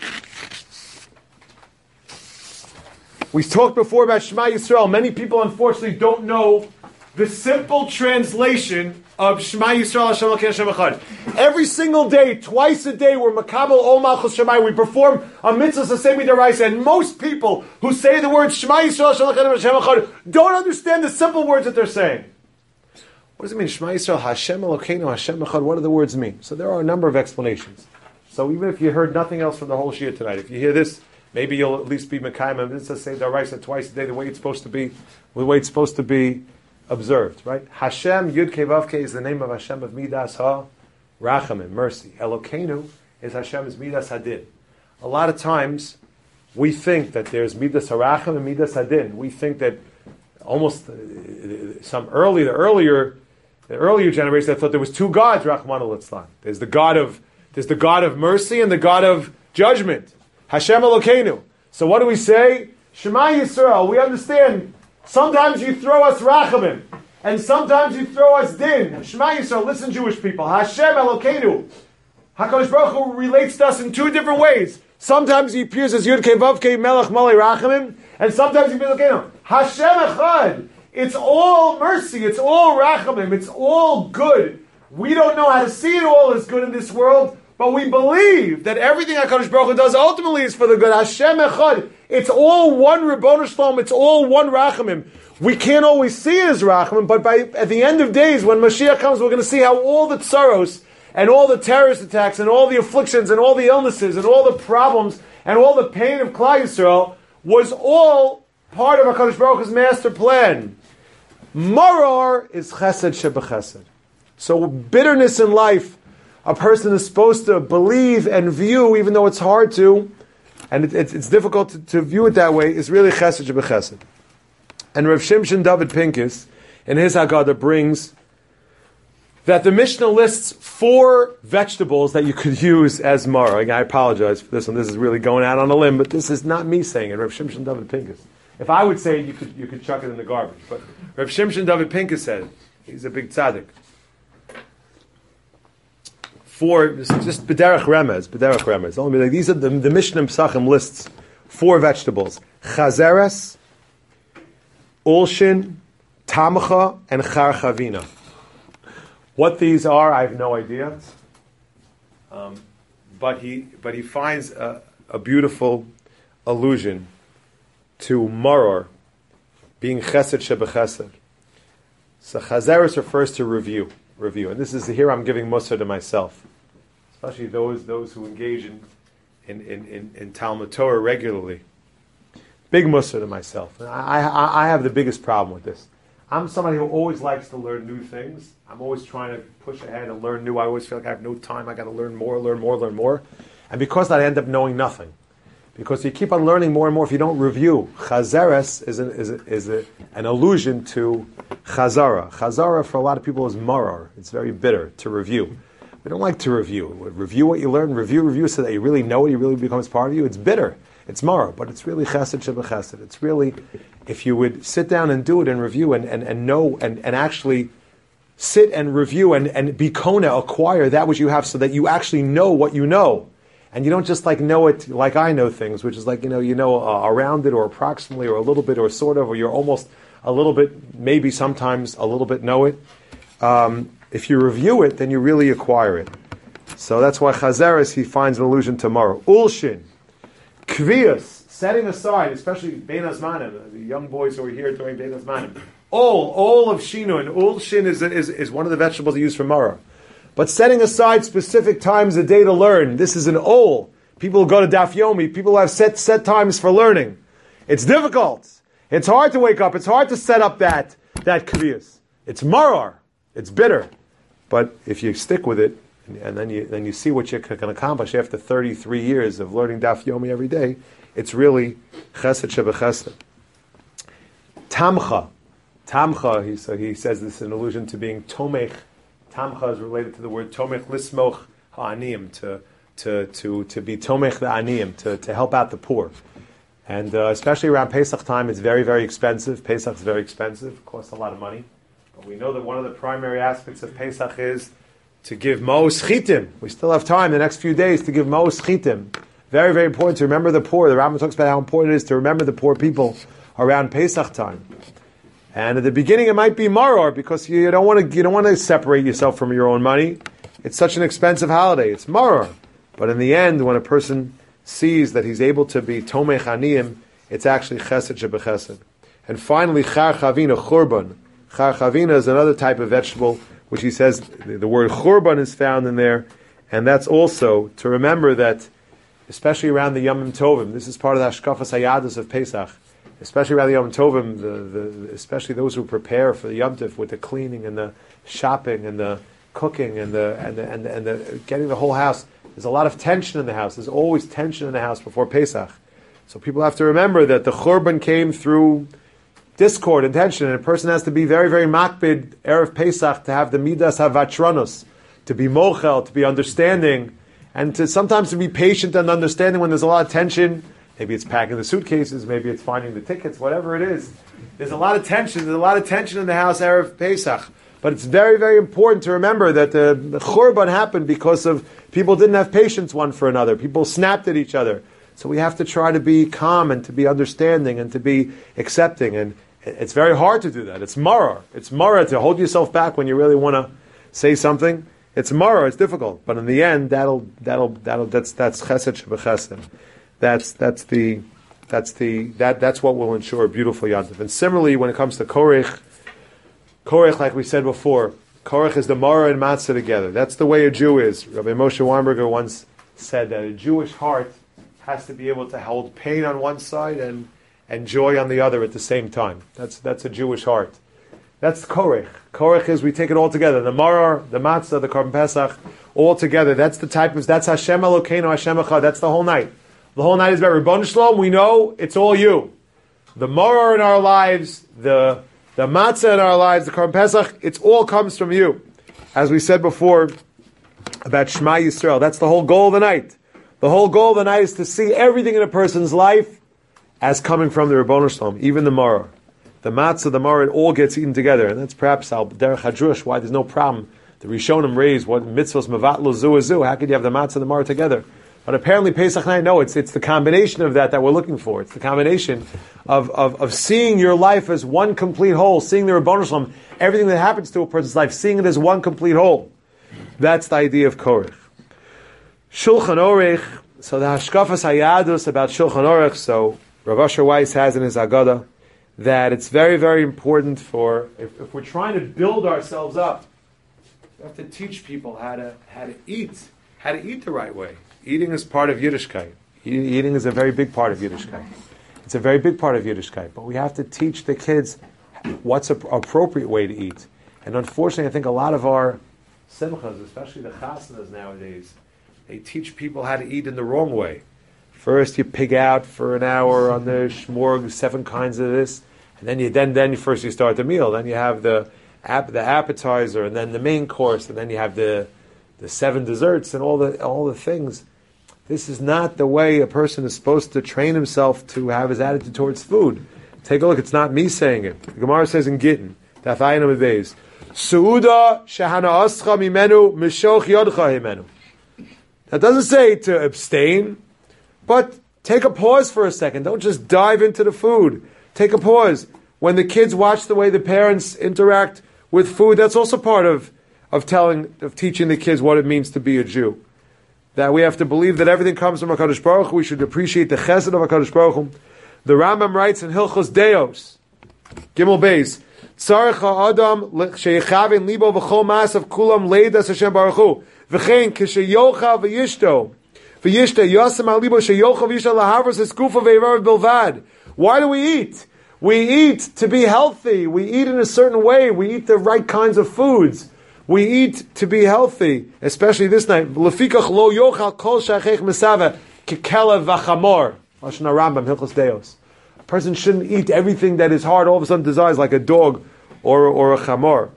We talked before about Shema Yisrael. Many people, unfortunately, don't know the simple translation of Shema Yisrael Hashem Elokeinu Hashem Echad. Every single day, twice a day, we're makabel ol malchus Shemai. We perform a mitzvah sasemi deraisa, and most people who say the words Shema Yisrael Hashem Elokeinu Hashem Echad don't understand the simple words that they're saying. What does it mean? Shema Yisrael Hashem Elokeinu Hashem Echad. What do the words mean? So there are a number of explanations. So even if you heard nothing else from the whole shir tonight, if you hear this, maybe you'll at least be mekayim and mitzvah say deraisa twice a day, the way it's supposed to be, the way it's supposed to be observed, right? Hashem Yud Kei Vav Kei is the name of Hashem of Midas Ha Rachamim, mercy. Elokeinu is Hashem's Midas Hadin. A lot of times we think that there's Midas HaRacham and Midas Hadin. We think that almost uh, some early, the earlier, the earlier generation that thought there was two gods, Rachmana litzlan. There's the God of there's the God of mercy and the God of judgment. Hashem Elokeinu. So what do we say? Shema Yisrael. We understand. Sometimes you throw us rachamim, and sometimes you throw us din. Shema Yisrael, listen Jewish people. Hashem Elokeinu. HaKadosh Baruch Hu relates to us in two different ways. Sometimes he appears as Yud Kei Vav Kei Melech Malei Rachamim, and sometimes he appears Elokeinu. Hashem Echad. It's all mercy. It's all rachamim. It's all good. We don't know how to see it all as good in this world, but we believe that everything HaKadosh Baruch Hu does ultimately is for the good. Hashem Echad. It's all one Ribono Shalom. It's all one Rachamim. We can't always see it as Rachamim, but by at the end of days, when Mashiach comes, we're going to see how all the tsaros and all the terrorist attacks and all the afflictions and all the illnesses and all the problems and all the pain of Klal Yisrael was all part of HaKadosh Baruch Hu's master plan. Maror is Chesed Shebechesed. So bitterness in life, a person is supposed to believe and view, even though it's hard to, and it, it's, it's difficult to, to view it that way, is really Chesed Shebechesed. And Rav Shimshon David Pincus, in his Haggadah, brings that the Mishnah lists four vegetables that you could use as maror. I apologize for this one. This is really going out on a limb, but this is not me saying it. Rav Shimshon David Pincus. If I would say it, you could you could chuck it in the garbage. But Rav Shimshon David Pincus said it. He's a big tzaddik. Four, just bederach remez, bederach remez. Only like these are the, the Mishnah Pesachim lists four vegetables: chazeres, ulshin, tamcha, and charchavina. What these are, I have no idea. Um, but he but he finds a, a beautiful allusion to maror being chesed shebechesed. So chazeres refers to review, review, and this is here I'm giving mussar to myself, especially those those who engage in in in, in, in Talmud Torah regularly. Big mussar to myself. I, I I have the biggest problem with this. I'm somebody who always likes to learn new things. I'm always trying to push ahead and learn new. I always feel like I have no time. I got to learn more, learn more, learn more, and because of that, I end up knowing nothing. Because you keep on learning more and more if you don't review. Chazeres is, an, is, a, is a, an allusion to chazara. Chazara for a lot of people is maror. It's very bitter to review. We don't like to review. Review what you learn. Review, review so that you really know it. It really becomes part of you. It's bitter. It's maror. But it's really chesed shebechesed. It's really, if you would sit down and do it and review and, and, and know and, and actually sit and review and, and be kona, acquire that which you have so that you actually know what you know. And you don't just like know it like I know things, which is like, you know, you know uh, around it or approximately or a little bit or sort of, or you're almost a little bit, maybe sometimes a little bit know it. Um, if you review it, then you really acquire it. So that's why Chazeres, he finds an allusion to maror. Ulshin. Kviyas, setting aside, especially Bein Hazmanim, the young boys who are here during Bein Hazmanim. All, all of Shinun, all Shin is, is, is one of the vegetables used for Maror. But setting aside specific times a day to learn, this is an ol. People who go to Daf Yomi, people who have set, set times for learning. It's difficult. It's hard to wake up. It's hard to set up that, that Kviyas. It's Maror. It's bitter. But if you stick with it, and then you then you see what you can accomplish after thirty-three years of learning Daf Yomi every day, it's really Chesed Shebechesed. Tamcha. Tamcha, he, so he says this is an allusion to being Tomech. Tamcha is related to the word Tomech Lismoch Ha'aniyim, to, to, to, to be Tomech the Aniyim, to, to help out the poor. And uh, especially around Pesach time, it's very, very expensive. Pesach is very expensive, it costs a lot of money. But we know that one of the primary aspects of Pesach is to give Ma'os Chitim. We still have time the next few days to give Ma'os Chitim. Very, very important to remember the poor. The Rambam talks about how important it is to remember the poor people around Pesach time. And at the beginning, it might be Maror because you don't want to you don't want to separate yourself from your own money. It's such an expensive holiday. It's Maror. But in the end, when a person sees that he's able to be Tomech Aniyim, it's actually Chesed Shebechesed. And finally, Char Chavina, Churban. Char Chavina is another type of vegetable which he says the word churban is found in there, and that's also to remember that, especially around the Yom Tovim, this is part of the Hashkafas Hayadus of Pesach, especially around the Yom Tovim, the, the, especially those who prepare for the Yom Tov with the cleaning and the shopping and the cooking and the and the, and the, and the getting the whole house. There's a lot of tension in the house. There's always tension in the house before Pesach. So people have to remember that the churban came through discord and tension, and a person has to be very, very makbid Erev Pesach to have the midas havatronos, to be mochel, to be understanding, and to sometimes to be patient and understanding when there's a lot of tension. Maybe it's packing the suitcases, maybe it's finding the tickets, whatever it is. There's a lot of tension. There's a lot of tension in the house Erev Pesach. But it's very, very important to remember that the, the churban happened because of people didn't have patience one for another. People snapped at each other. So we have to try to be calm and to be understanding and to be accepting. And it's very hard to do that. It's maror. It's maror to hold yourself back when you really want to say something. It's maror. It's difficult. But in the end, that'll that'll that'll that's that's chesed shebechesed. That's that's the that's the that that's what will ensure a beautiful yontif. And similarly, when it comes to korech, korech, like we said before, korech is the maror and matzah together. That's the way a Jew is. Rabbi Moshe Weinberger once said that a Jewish heart has to be able to hold pain on one side and, and joy on the other at the same time. That's that's a Jewish heart. That's korech. Korech is we take it all together. The maror, the matzah, the korban pesach, all together. That's the type of, that's Hashem Elokeinu, Hashem Echad. That's the whole night. The whole night is about Ribbon Shalom. We know it's all you. The maror in our lives, the the matzah in our lives, the korban pesach, it all comes from you. As we said before about Shema Yisrael, that's the whole goal of the night. The whole goal of the night is to see everything in a person's life as coming from the Ribbon Shalom, even the maror. The matzah, the maror, it all gets eaten together. And that's perhaps al derech hadrush why there's no problem. The Rishonim raised what mitzvahs mevatlo zu zu. How could you have the matzah and the maror together? But apparently Pesach night, no, it's it's the combination of that that we're looking for. It's the combination of, of, of seeing your life as one complete whole, seeing the Ribbon Shalom, everything that happens to a person's life, seeing it as one complete whole. That's the idea of korech. Shulchan Orech, so the Hashkafas Hayadus about Shulchan Orech, so Rav Asher Weiss has in his Agada, that it's very, very important for, if, if we're trying to build ourselves up, we have to teach people how to how to eat, how to eat the right way. Eating is part of Yiddishkeit. Eating is a very big part of Yiddishkeit. It's a very big part of Yiddishkeit, but we have to teach the kids what's an appropriate way to eat. And unfortunately, I think a lot of our simchas, especially the chasnas nowadays, they teach people how to eat in the wrong way. First, you pig out for an hour on the shmorg, seven kinds of this, and then you then then first you start the meal. Then you have the ap- the appetizer, and then the main course, and then you have the the seven desserts and all the all the things. This is not the way a person is supposed to train himself to have his attitude towards food. Take a look. It's not me saying it. The Gemara says in Gittin, Daf Ayin Amud Beis, Suuda shehana ascha mimenu mishoch yodcha himenu. That doesn't say to abstain, but take a pause for a second. Don't just dive into the food. Take a pause. When the kids watch the way the parents interact with food, that's also part of, of telling, of teaching the kids what it means to be a Jew. that we have to believe that everything comes from HaKadosh Baruch Hu. We should appreciate the chesed of HaKadosh Baruch Hu. The Rambam writes in Hilchos Deos, Gimel Beis, Tzarech ha'adam she'yechavin libo v'chol ma'asav kulam leidas Hashem Baruch Hu. V'chein kisheyocha v'yishto. V'yishto yosem ha'libo sheyocha v'yishto lahavros eskufa v'yerav bilvad. Why do we eat? We eat to be healthy. We eat in a certain way. We eat the right kinds of foods. We eat to be healthy, especially this night. Lefikach lo yochal kol shachech mesava kekela v'chamor. Lashon Rambam, Hilchos Deos. A person shouldn't eat everything that his heart all of a sudden desires, like a dog or, or a chamor.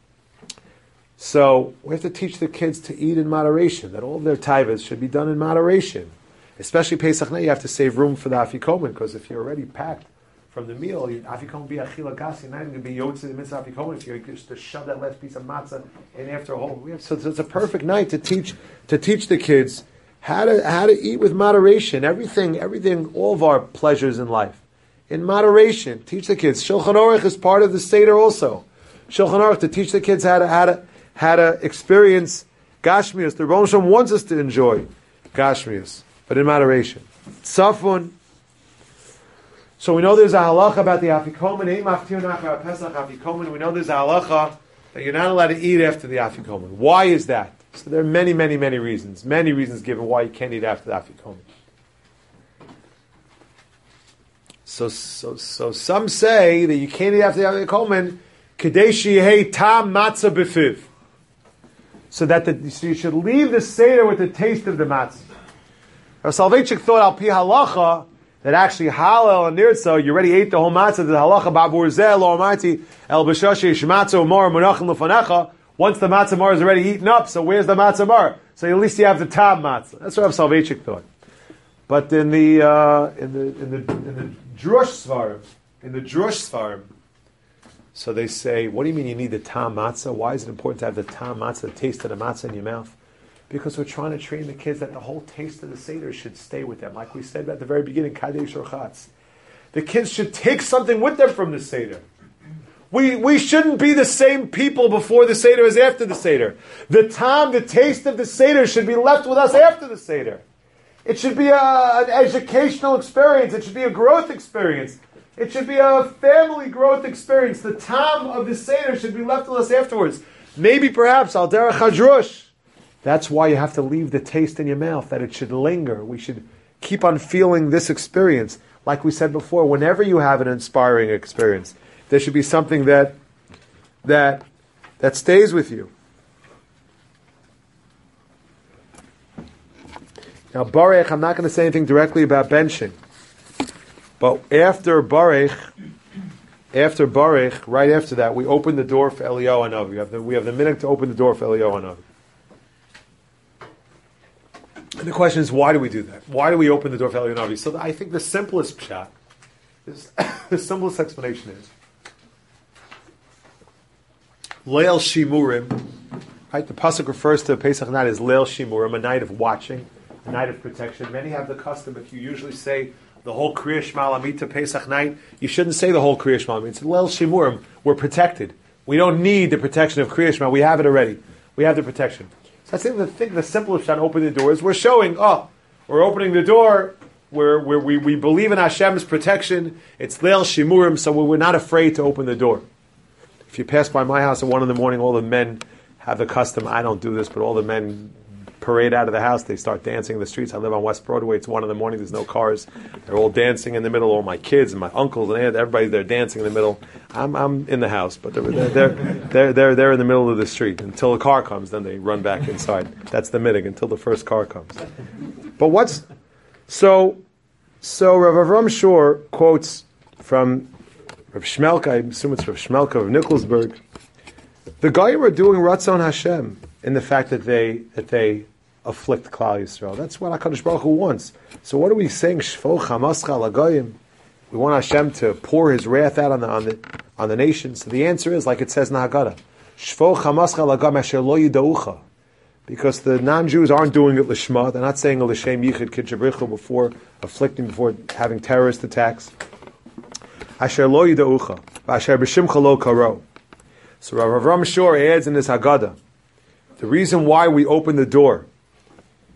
So we have to teach the kids to eat in moderation, that all of their taivas should be done in moderation. Especially Pesach night, you have to save room for the afikomen, because if you're already packed from the meal, afikomen be achila gas, you're not even going to be yotze the mitzvah afikomen if you're just to shove that last piece of matzah in after a whole. We have, so it's a perfect night to teach to teach the kids how to how to eat with moderation. Everything, everything, all of our pleasures in life, in moderation. Teach the kids. Shulchan Aruch is part of the Seder also. Shulchan Aruch to teach the kids how to how to how to experience Gashmius. The Rebbe Shalom wants us to enjoy Gashmius, but in moderation. Tzafun. So we know there's a halacha about the afikomen. We know there's a halacha that you're not allowed to eat after the afikomen. Why is that? So there are many, many, many reasons. Many reasons given why you can't eat after the afikomen. So, so, so some say that you can't eat after the afikomen kadesh yehei tam matzah b'fiv, so that the, so you should leave the seder with the taste of the matzah. Rav Soloveitchik thought al pi halacha that actually halal and nirtza, you already ate the whole matzah, the halacha babur zeh lo amati el b'shashi shmatzah umar munachim lefanecha. Once the matzah mar is already eaten up, so where's the matzah mar? So at least you have the tam matzah. That's what Rav Soloveitchik thought. But in the uh, in the in the in the drush svarim, in the drush svarim, so they say, what do you mean you need the tam matzah? Why is it important to have the tam matzah, the taste of the matzah in your mouth? Because we're trying to train the kids that the whole taste of the Seder should stay with them. Like we said at the very beginning, Kadesh Orchatz. The kids should take something with them from the Seder. We we shouldn't be the same people before the Seder as after the Seder. The time, the taste of the Seder should be left with us after the Seder. It should be a, an educational experience. It should be a growth experience. It should be a family growth experience. The time of the Seder should be left with us afterwards. Maybe perhaps Al Derech Hadrush. That's why you have to leave the taste in your mouth, that it should linger. We should keep on feeling this experience. Like we said before, whenever you have an inspiring experience, there should be something that that that stays with you. Now, Baruch, I'm not going to say anything directly about benching, but after Baruch, after Baruch, right after that, we open the door for Eliyahu Hanavi. We have the we have the minute to open the door for Eliyahu Hanavi. And the question is, why do we do that? Why do we open the door for Eliyahu Hanavi? So I think the simplest shot, is, the simplest explanation is, Leil Shimurim, right? The pasuk refers to Pesach night as Leil Shimurim, a night of watching, a night of protection. Many have the custom, if you usually say the whole Kriya Shema Lamita Pesach night, you shouldn't say the whole Kriya Shema Lamita. It's Leil Shimurim. We're protected. We don't need the protection of Kriya Shema. We have it already. We have the protection. So I think the thing, the simplest shot, open the door, is we're showing, oh, we're opening the door, we're, we're, we we believe in Hashem's protection, it's Leil Shimurim, so we're not afraid to open the door. If you pass by my house at one in the morning, all the men have the custom, I don't do this, but all the men parade out of the house, they start dancing in the streets. I live on West Broadway, it's one in the morning, there's no cars, they're all dancing in the middle, all my kids and my uncles and aunts, everybody there dancing in the middle. I'm I'm in the house, but they're they're they're they're, they're, they're in the middle of the street until a car comes, then they run back inside. That's the midig, until the first car comes. But what's, so, so Rav Avram Shor quotes from Rav Shmelka, I assume it's Rav Shmelka of Nikolsburg. The Goyim are doing Ratzon Hashem in the fact that they that they afflict Klal Yisrael. That's what HaKadosh Baruch Hu wants. So what are we saying? Shvo chamascha l'goyim. We want Hashem to pour His wrath out on the on the on the nations. So the answer is like it says in the Haggadah, Shvo chamascha l'goyim asher lo yidaucha. Because the non-Jews aren't doing it l'shma. They're not saying a l'shem yichid k'chabrichu before afflicting, before having terrorist attacks. Asher lo yidaucha. Asher b'shimcha lo karo. So Rav Avram Shor adds in this Haggadah, the reason why we open the door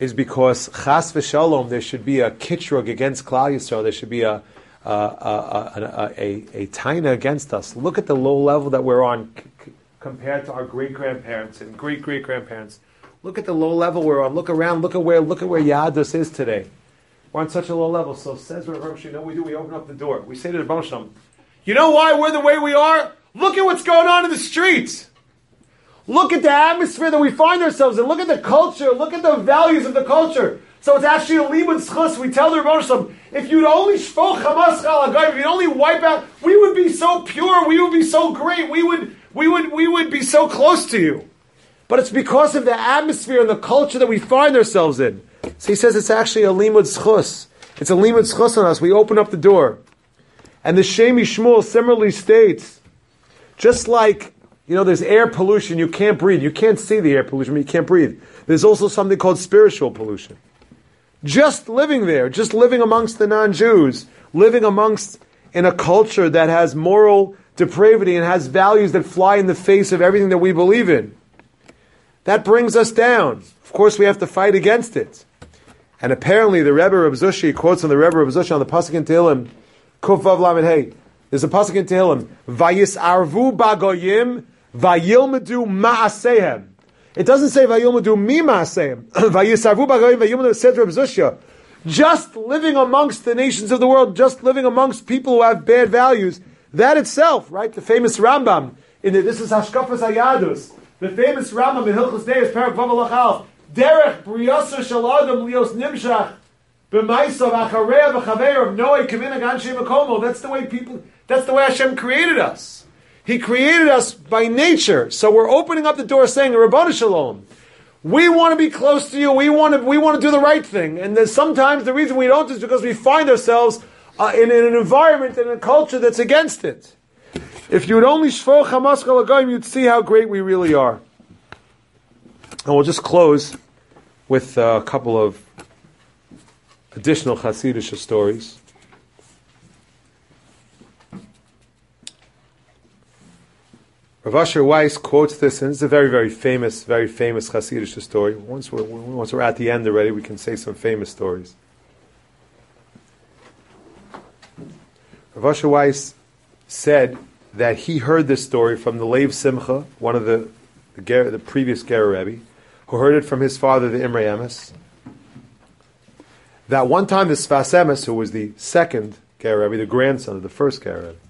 is because chas v'shalom, there should be a kitrug against Klal Yisrael. There should be a a, a, a, a, a taina against us. Look at the low level that we're on c- compared to our great grandparents and great great grandparents. Look at the low level we're on. Look around. Look at where look at where Yadus is today. We're on such a low level. So says Rav Rosh, you know what we do? We open up the door. We say to the Rebbeinu Shalom, you know why we're the way we are? Look at what's going on in the streets. Look at the atmosphere that we find ourselves in. Look at the culture. Look at the values of the culture. So it's actually a limud schus. We tell the Rebbeinu Shalom, if you'd only shvoch hamas chal hagayim, if you'd only wipe out, we would be so pure. We would be so great. We would, we would, we would be so close to you. But it's because of the atmosphere and the culture that we find ourselves in. So he says it's actually a limud schus. It's a limud schus on us. We open up the door. And the Shemi Shmuel similarly states, just like, you know, there's air pollution, you can't breathe. You can't see the air pollution, but you can't breathe. There's also something called spiritual pollution. Just living there, just living amongst the non-Jews, living amongst in a culture that has moral depravity and has values that fly in the face of everything that we believe in. That brings us down. Of course, we have to fight against it. And apparently, the Rebbe Reb Zushi quotes on the Rebbe Reb Zushi on the pasuk in Tehillim, Kuf Vav Lamed Hey. There's a pasuk in Tehillim, Vayisarvu bagoyim vayilmedu ma'asehem. It doesn't say vayilmedu mi ma'asehem. Vayisarvu bagoyim vayilmedu said Reb Zushi. Just living amongst the nations of the world, just living amongst people who have bad values, that itself, right? The famous Rambam, in the, this is Hashkafas Hayadus. The famous Rambam in Hilchos Deis, Perak Vav Alachal, Derech Briyasa Shel Adam Lios Nimshach B'Maisav Achareya V'Chaveirav Noei Kavina Ganshe Makomo. That's the way people. That's the way Hashem created us. He created us by nature. So we're opening up the door, saying, Rabbanu Shalom, we want to be close to you. We want to. We want to do the right thing. And then sometimes the reason we don't is because we find ourselves uh, in, in an environment and a culture that's against it. If you would only shvoch hamas chal hagayim, you'd see how great we really are. And we'll just close with a couple of additional Hasidic stories. Rav Asher Weiss quotes this, and it's a very, very famous, very famous Hasidic story. Once we're, once we're at the end already, we can say some famous stories. Rav Asher Weiss said that he heard this story from the Leiv Simcha, one of the the, Ger, the previous Ger Rebbe, who heard it from his father, the Imrei Emes. That one time the Sfas Emes, who was the second Ger Rebbe, the grandson of the first Ger Rebbe,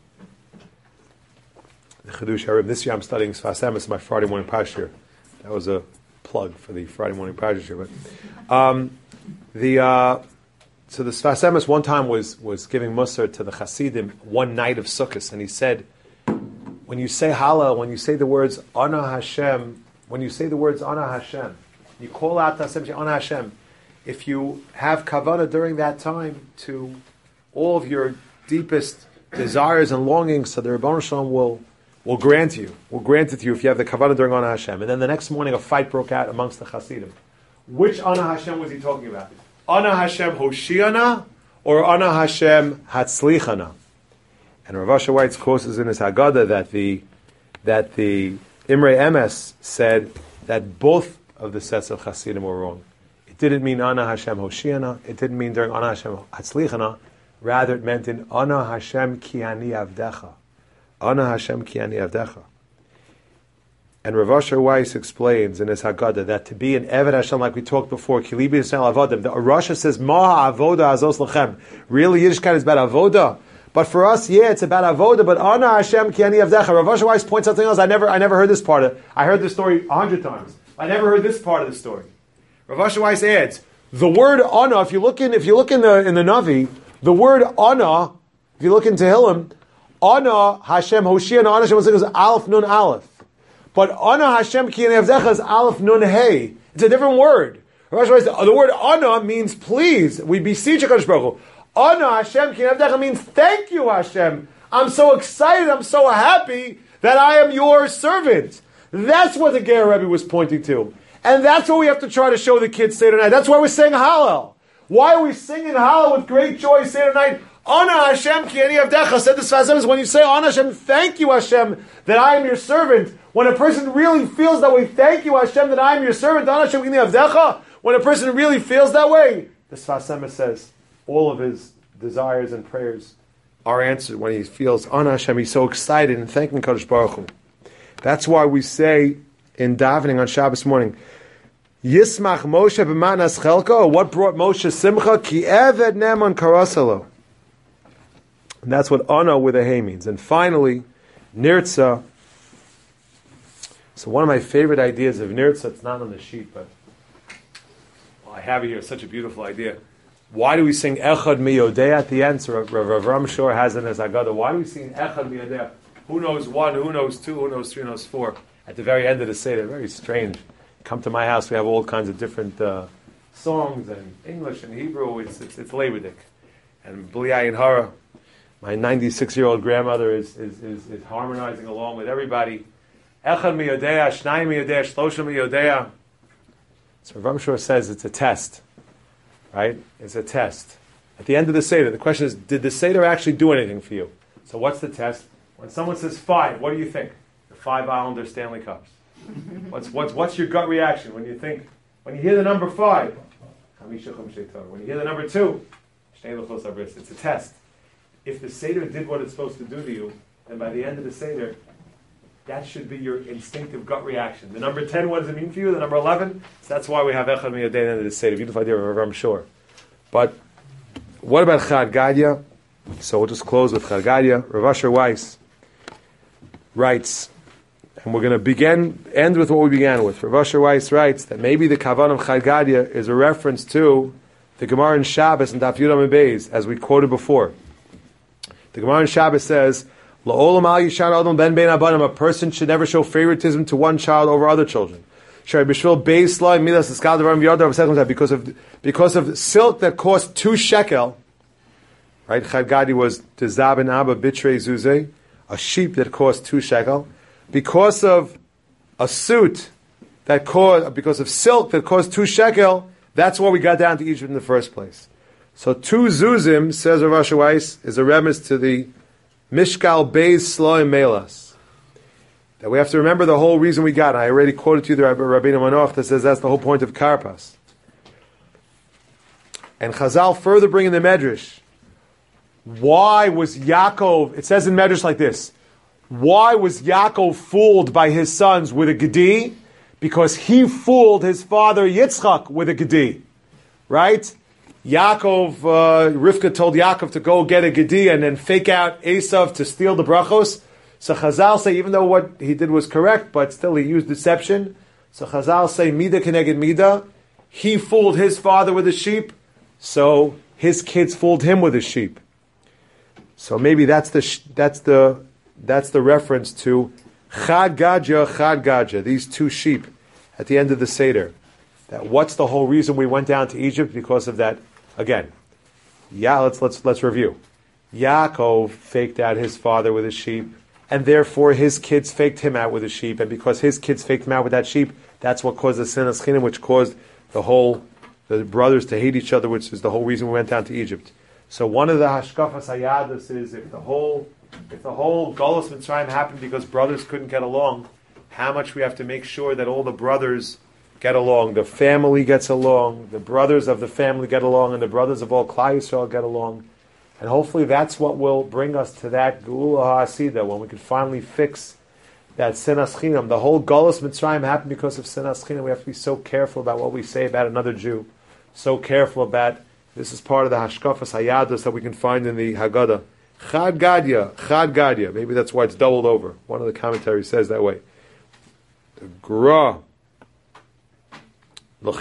the Chidush HaRib. This year I'm studying Sfas Emes, my Friday morning Pashir. That was a plug for the Friday morning Pashir. But um, the uh, so the Sfas Emes one time was was giving Musar to the Hasidim one night of Sukkot, and he said, when you say Hallel, when you say the words Ana Hashem, when you say the words Ana Hashem, you call out to Hashem, Ana Hashem. If you have kavanah during that time to all of your deepest desires and longings, so the Rebbeinu Shalom will will grant you, will grant it to you if you have the kavanah during Ana Hashem. And then the next morning a fight broke out amongst the Hasidim. Which Ana Hashem was he talking about? Ana Hashem Hoshiana or Ana Hashem Hatzlichana? And Rav Asher Weiss quotes in his Haggadah that the that the Imrei Emes said that both of the sets of Hasidim were wrong. It didn't mean Ana Hashem Hoshiana. It didn't mean during Ana Hashem Hatzlichana. Rather, it meant in Ana Hashem Ki Ani Avdecha. Ana Hashem Ki Ani Avdecha. And Rav Asher Weiss explains in his Haggadah that to be an Eved Hashem, like we talked before, Kilibi Yisrael Avodim, the Rasha says, Ma Avoda Azos Lachem. Really, Yiddishkeit is about Avoda. But for us, yeah, it's about Avoda, but Ana Hashem Ki Ani Avdecha. Rav Asher Weiss points out something else. I never, I never heard this part of it. I heard this story a hundred times. I never heard this part of the story. Rav Asher Weiss adds, the word Ana, if you look in, if you look in the, in the Navi, the word Ana, if you look in Tehillim, Ana Hashem Hoshia, Ana Hashem is Aleph Nun Aleph. But Ana Hashem Ki Ani Avdecha is Aleph Nun Hey. It's a different word. The word Ana means please. We beseech HaKadosh Baruch Hu. Ana Hashem Ki Ani Avdecha means thank you, Hashem. I'm so excited, I'm so happy that I am your servant. That's what the Ger Rebbe was pointing to. And that's what we have to try to show the kids Seder night. That's why we're saying Hallel. Why are we singing Hallel with great joy Seder night? Ana Hashem Ki Ani Avdecha, said the Sfas Emes, when you say Ana Hashem, thank you Hashem that I am your servant. When a person really feels that way, thank you Hashem that I am your servant, Ana Hashem Ki Ani Avdecha, when a person really feels that way, the Sfas Emes says, all of his desires and prayers are answered when he feels on Hashem. He's so excited and thanking Kadosh Baruch Hu. That's why we say in davening on Shabbos morning, Yismach Moshe b'matnas chelko. What brought Moshe simcha? Ki eved neman karasalo. And that's what Ana with a hay means. And finally, Nirtza. So one of my favorite ideas of Nirtza, it's not on the sheet, but well, I have it here. Such a beautiful idea. Why do we sing Echad Miyodea at the end? So Rav Ram Shor has it as Agada. Why do we sing Echad Miyodea? Who knows one? Who knows two? Who knows three? Who knows four? At the very end of the Seder, very strange. Come to my house, we have all kinds of different uh, songs and English and Hebrew. It's it's, it's Levitic. And Bli Ayin Hara, my ninety-six-year-old grandmother is, is, is, is harmonizing along with everybody. Echad Miyodea, Shnai Miyodea, Shlosha Miyodea. So Rav Shor says it's a test. Right? It's a test. At the end of the Seder, the question is, did the Seder actually do anything for you? So what's the test? When someone says five, what do you think? The five Islander Stanley Cups. What's, what's, what's your gut reaction when you think, when you hear the number five? When you hear the number two, it's a test. If the Seder did what it's supposed to do to you, then by the end of the Seder, that should be your instinctive gut reaction. The number ten, what does it mean for you? The number eleven? So that's why we have Echad Miyodei at the end of the Seder. Beautiful idea, I'm sure. But what about Chad Gadya? So we'll just close with Chad Gadya. Rav Asher Weiss writes, and we're going to begin, end with what we began with. Rav Asher Weiss writes that maybe the Kavan of Chad Gadya is a reference to the Gemara in Shabbos and Daf Yud Amud Beis, as we quoted before. The Gemara in Shabbos says, La'olam al yishan adam ben bein abanim, a person should never show favoritism to one child over other children. Because of because of silk that cost two shekel, right? Chad Gadya was tezabin abba bitrei zuzeh, a sheep that cost two shekel, because of a suit that cost, because of silk that cost two shekel. That's why we got down to Egypt in the first place. So two zuzim, says Rav Asher Weiss, is a remiss to the Mishkal Beis Sloim Melas. That we have to remember the whole reason we got. I already quoted to you the Rabbeinu Manoach that says that's the whole point of Karpas. And Chazal further bring in the Medrash. Why was Yaakov, it says in Medrash like this, why was Yaakov fooled by his sons with a Gedi? Because he fooled his father Yitzchak with a Gedi. Right? Yaakov, uh, Rivka told Yaakov to go get a Gedi and then fake out Esav to steal the brachos. So Chazal say, even though what he did was correct, but still he used deception. So Chazal say, Mida keneged Mida. He fooled his father with a sheep, so his kids fooled him with a sheep. So maybe that's the sh- that's the that's the reference to Chad Gadya, Chad Gadya, these two sheep at the end of the Seder. That what's the whole reason we went down to Egypt? Because of that. Again, yeah, let's let's let's review. Yaakov faked out his father with a sheep, and therefore his kids faked him out with a sheep, and because his kids faked him out with that sheep, that's what caused the sinas chinim, which caused the whole the brothers to hate each other, which is the whole reason we went down to Egypt. So one of the hashkafas hayadus is if the whole if the whole Golus Mitzrayim happened because brothers couldn't get along, how much we have to make sure that all the brothers get along, the family gets along, the brothers of the family get along, and the brothers of all Klal Yisrael get along. And hopefully that's what will bring us to that Geula HaAsida, when we can finally fix that Sinas Chinam. The whole Golus Mitzrayim happened because of Sinas Chinam. We have to be so careful about what we say about another Jew. So careful about, this is part of the Hashkafas Hayadus that we can find in the Haggadah. Chad Gadya, Chad Gadya. Maybe that's why it's doubled over. One of the commentaries says that way. The Gra. The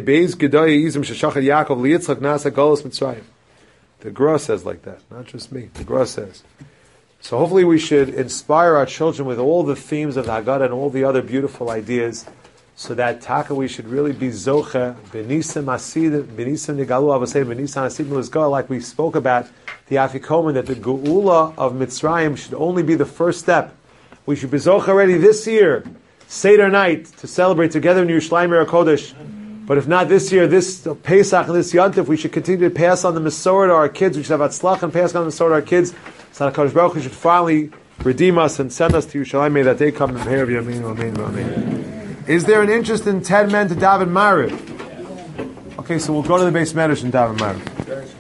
Gra says like that, not just me. The Gra says. So hopefully we should inspire our children with all the themes of the Haggadah and all the other beautiful ideas, so that taka we should really be zocha benisim asid benisim nigalu avasei benisim asid muzgar, like we spoke about the Afikomen, that the Geula of Mitzrayim should only be the first step. We should be zocha already this year, Seder night, to celebrate together in Yerushalayim Yer Kodesh. But if not this year, this Pesach and this Yontif, we should continue to pass on the Masorah to our kids. We should have Atzlach and pass on the Masorah to our kids. So that HaKadosh Baruch Hu should finally redeem us and send us to Yerushalayim. May that day come in Pe'er V'Yamin. Amen. Amen. Is there an interest in ten men to daven Mariv? Okay, so we'll go to the base medrash and daven Maariv.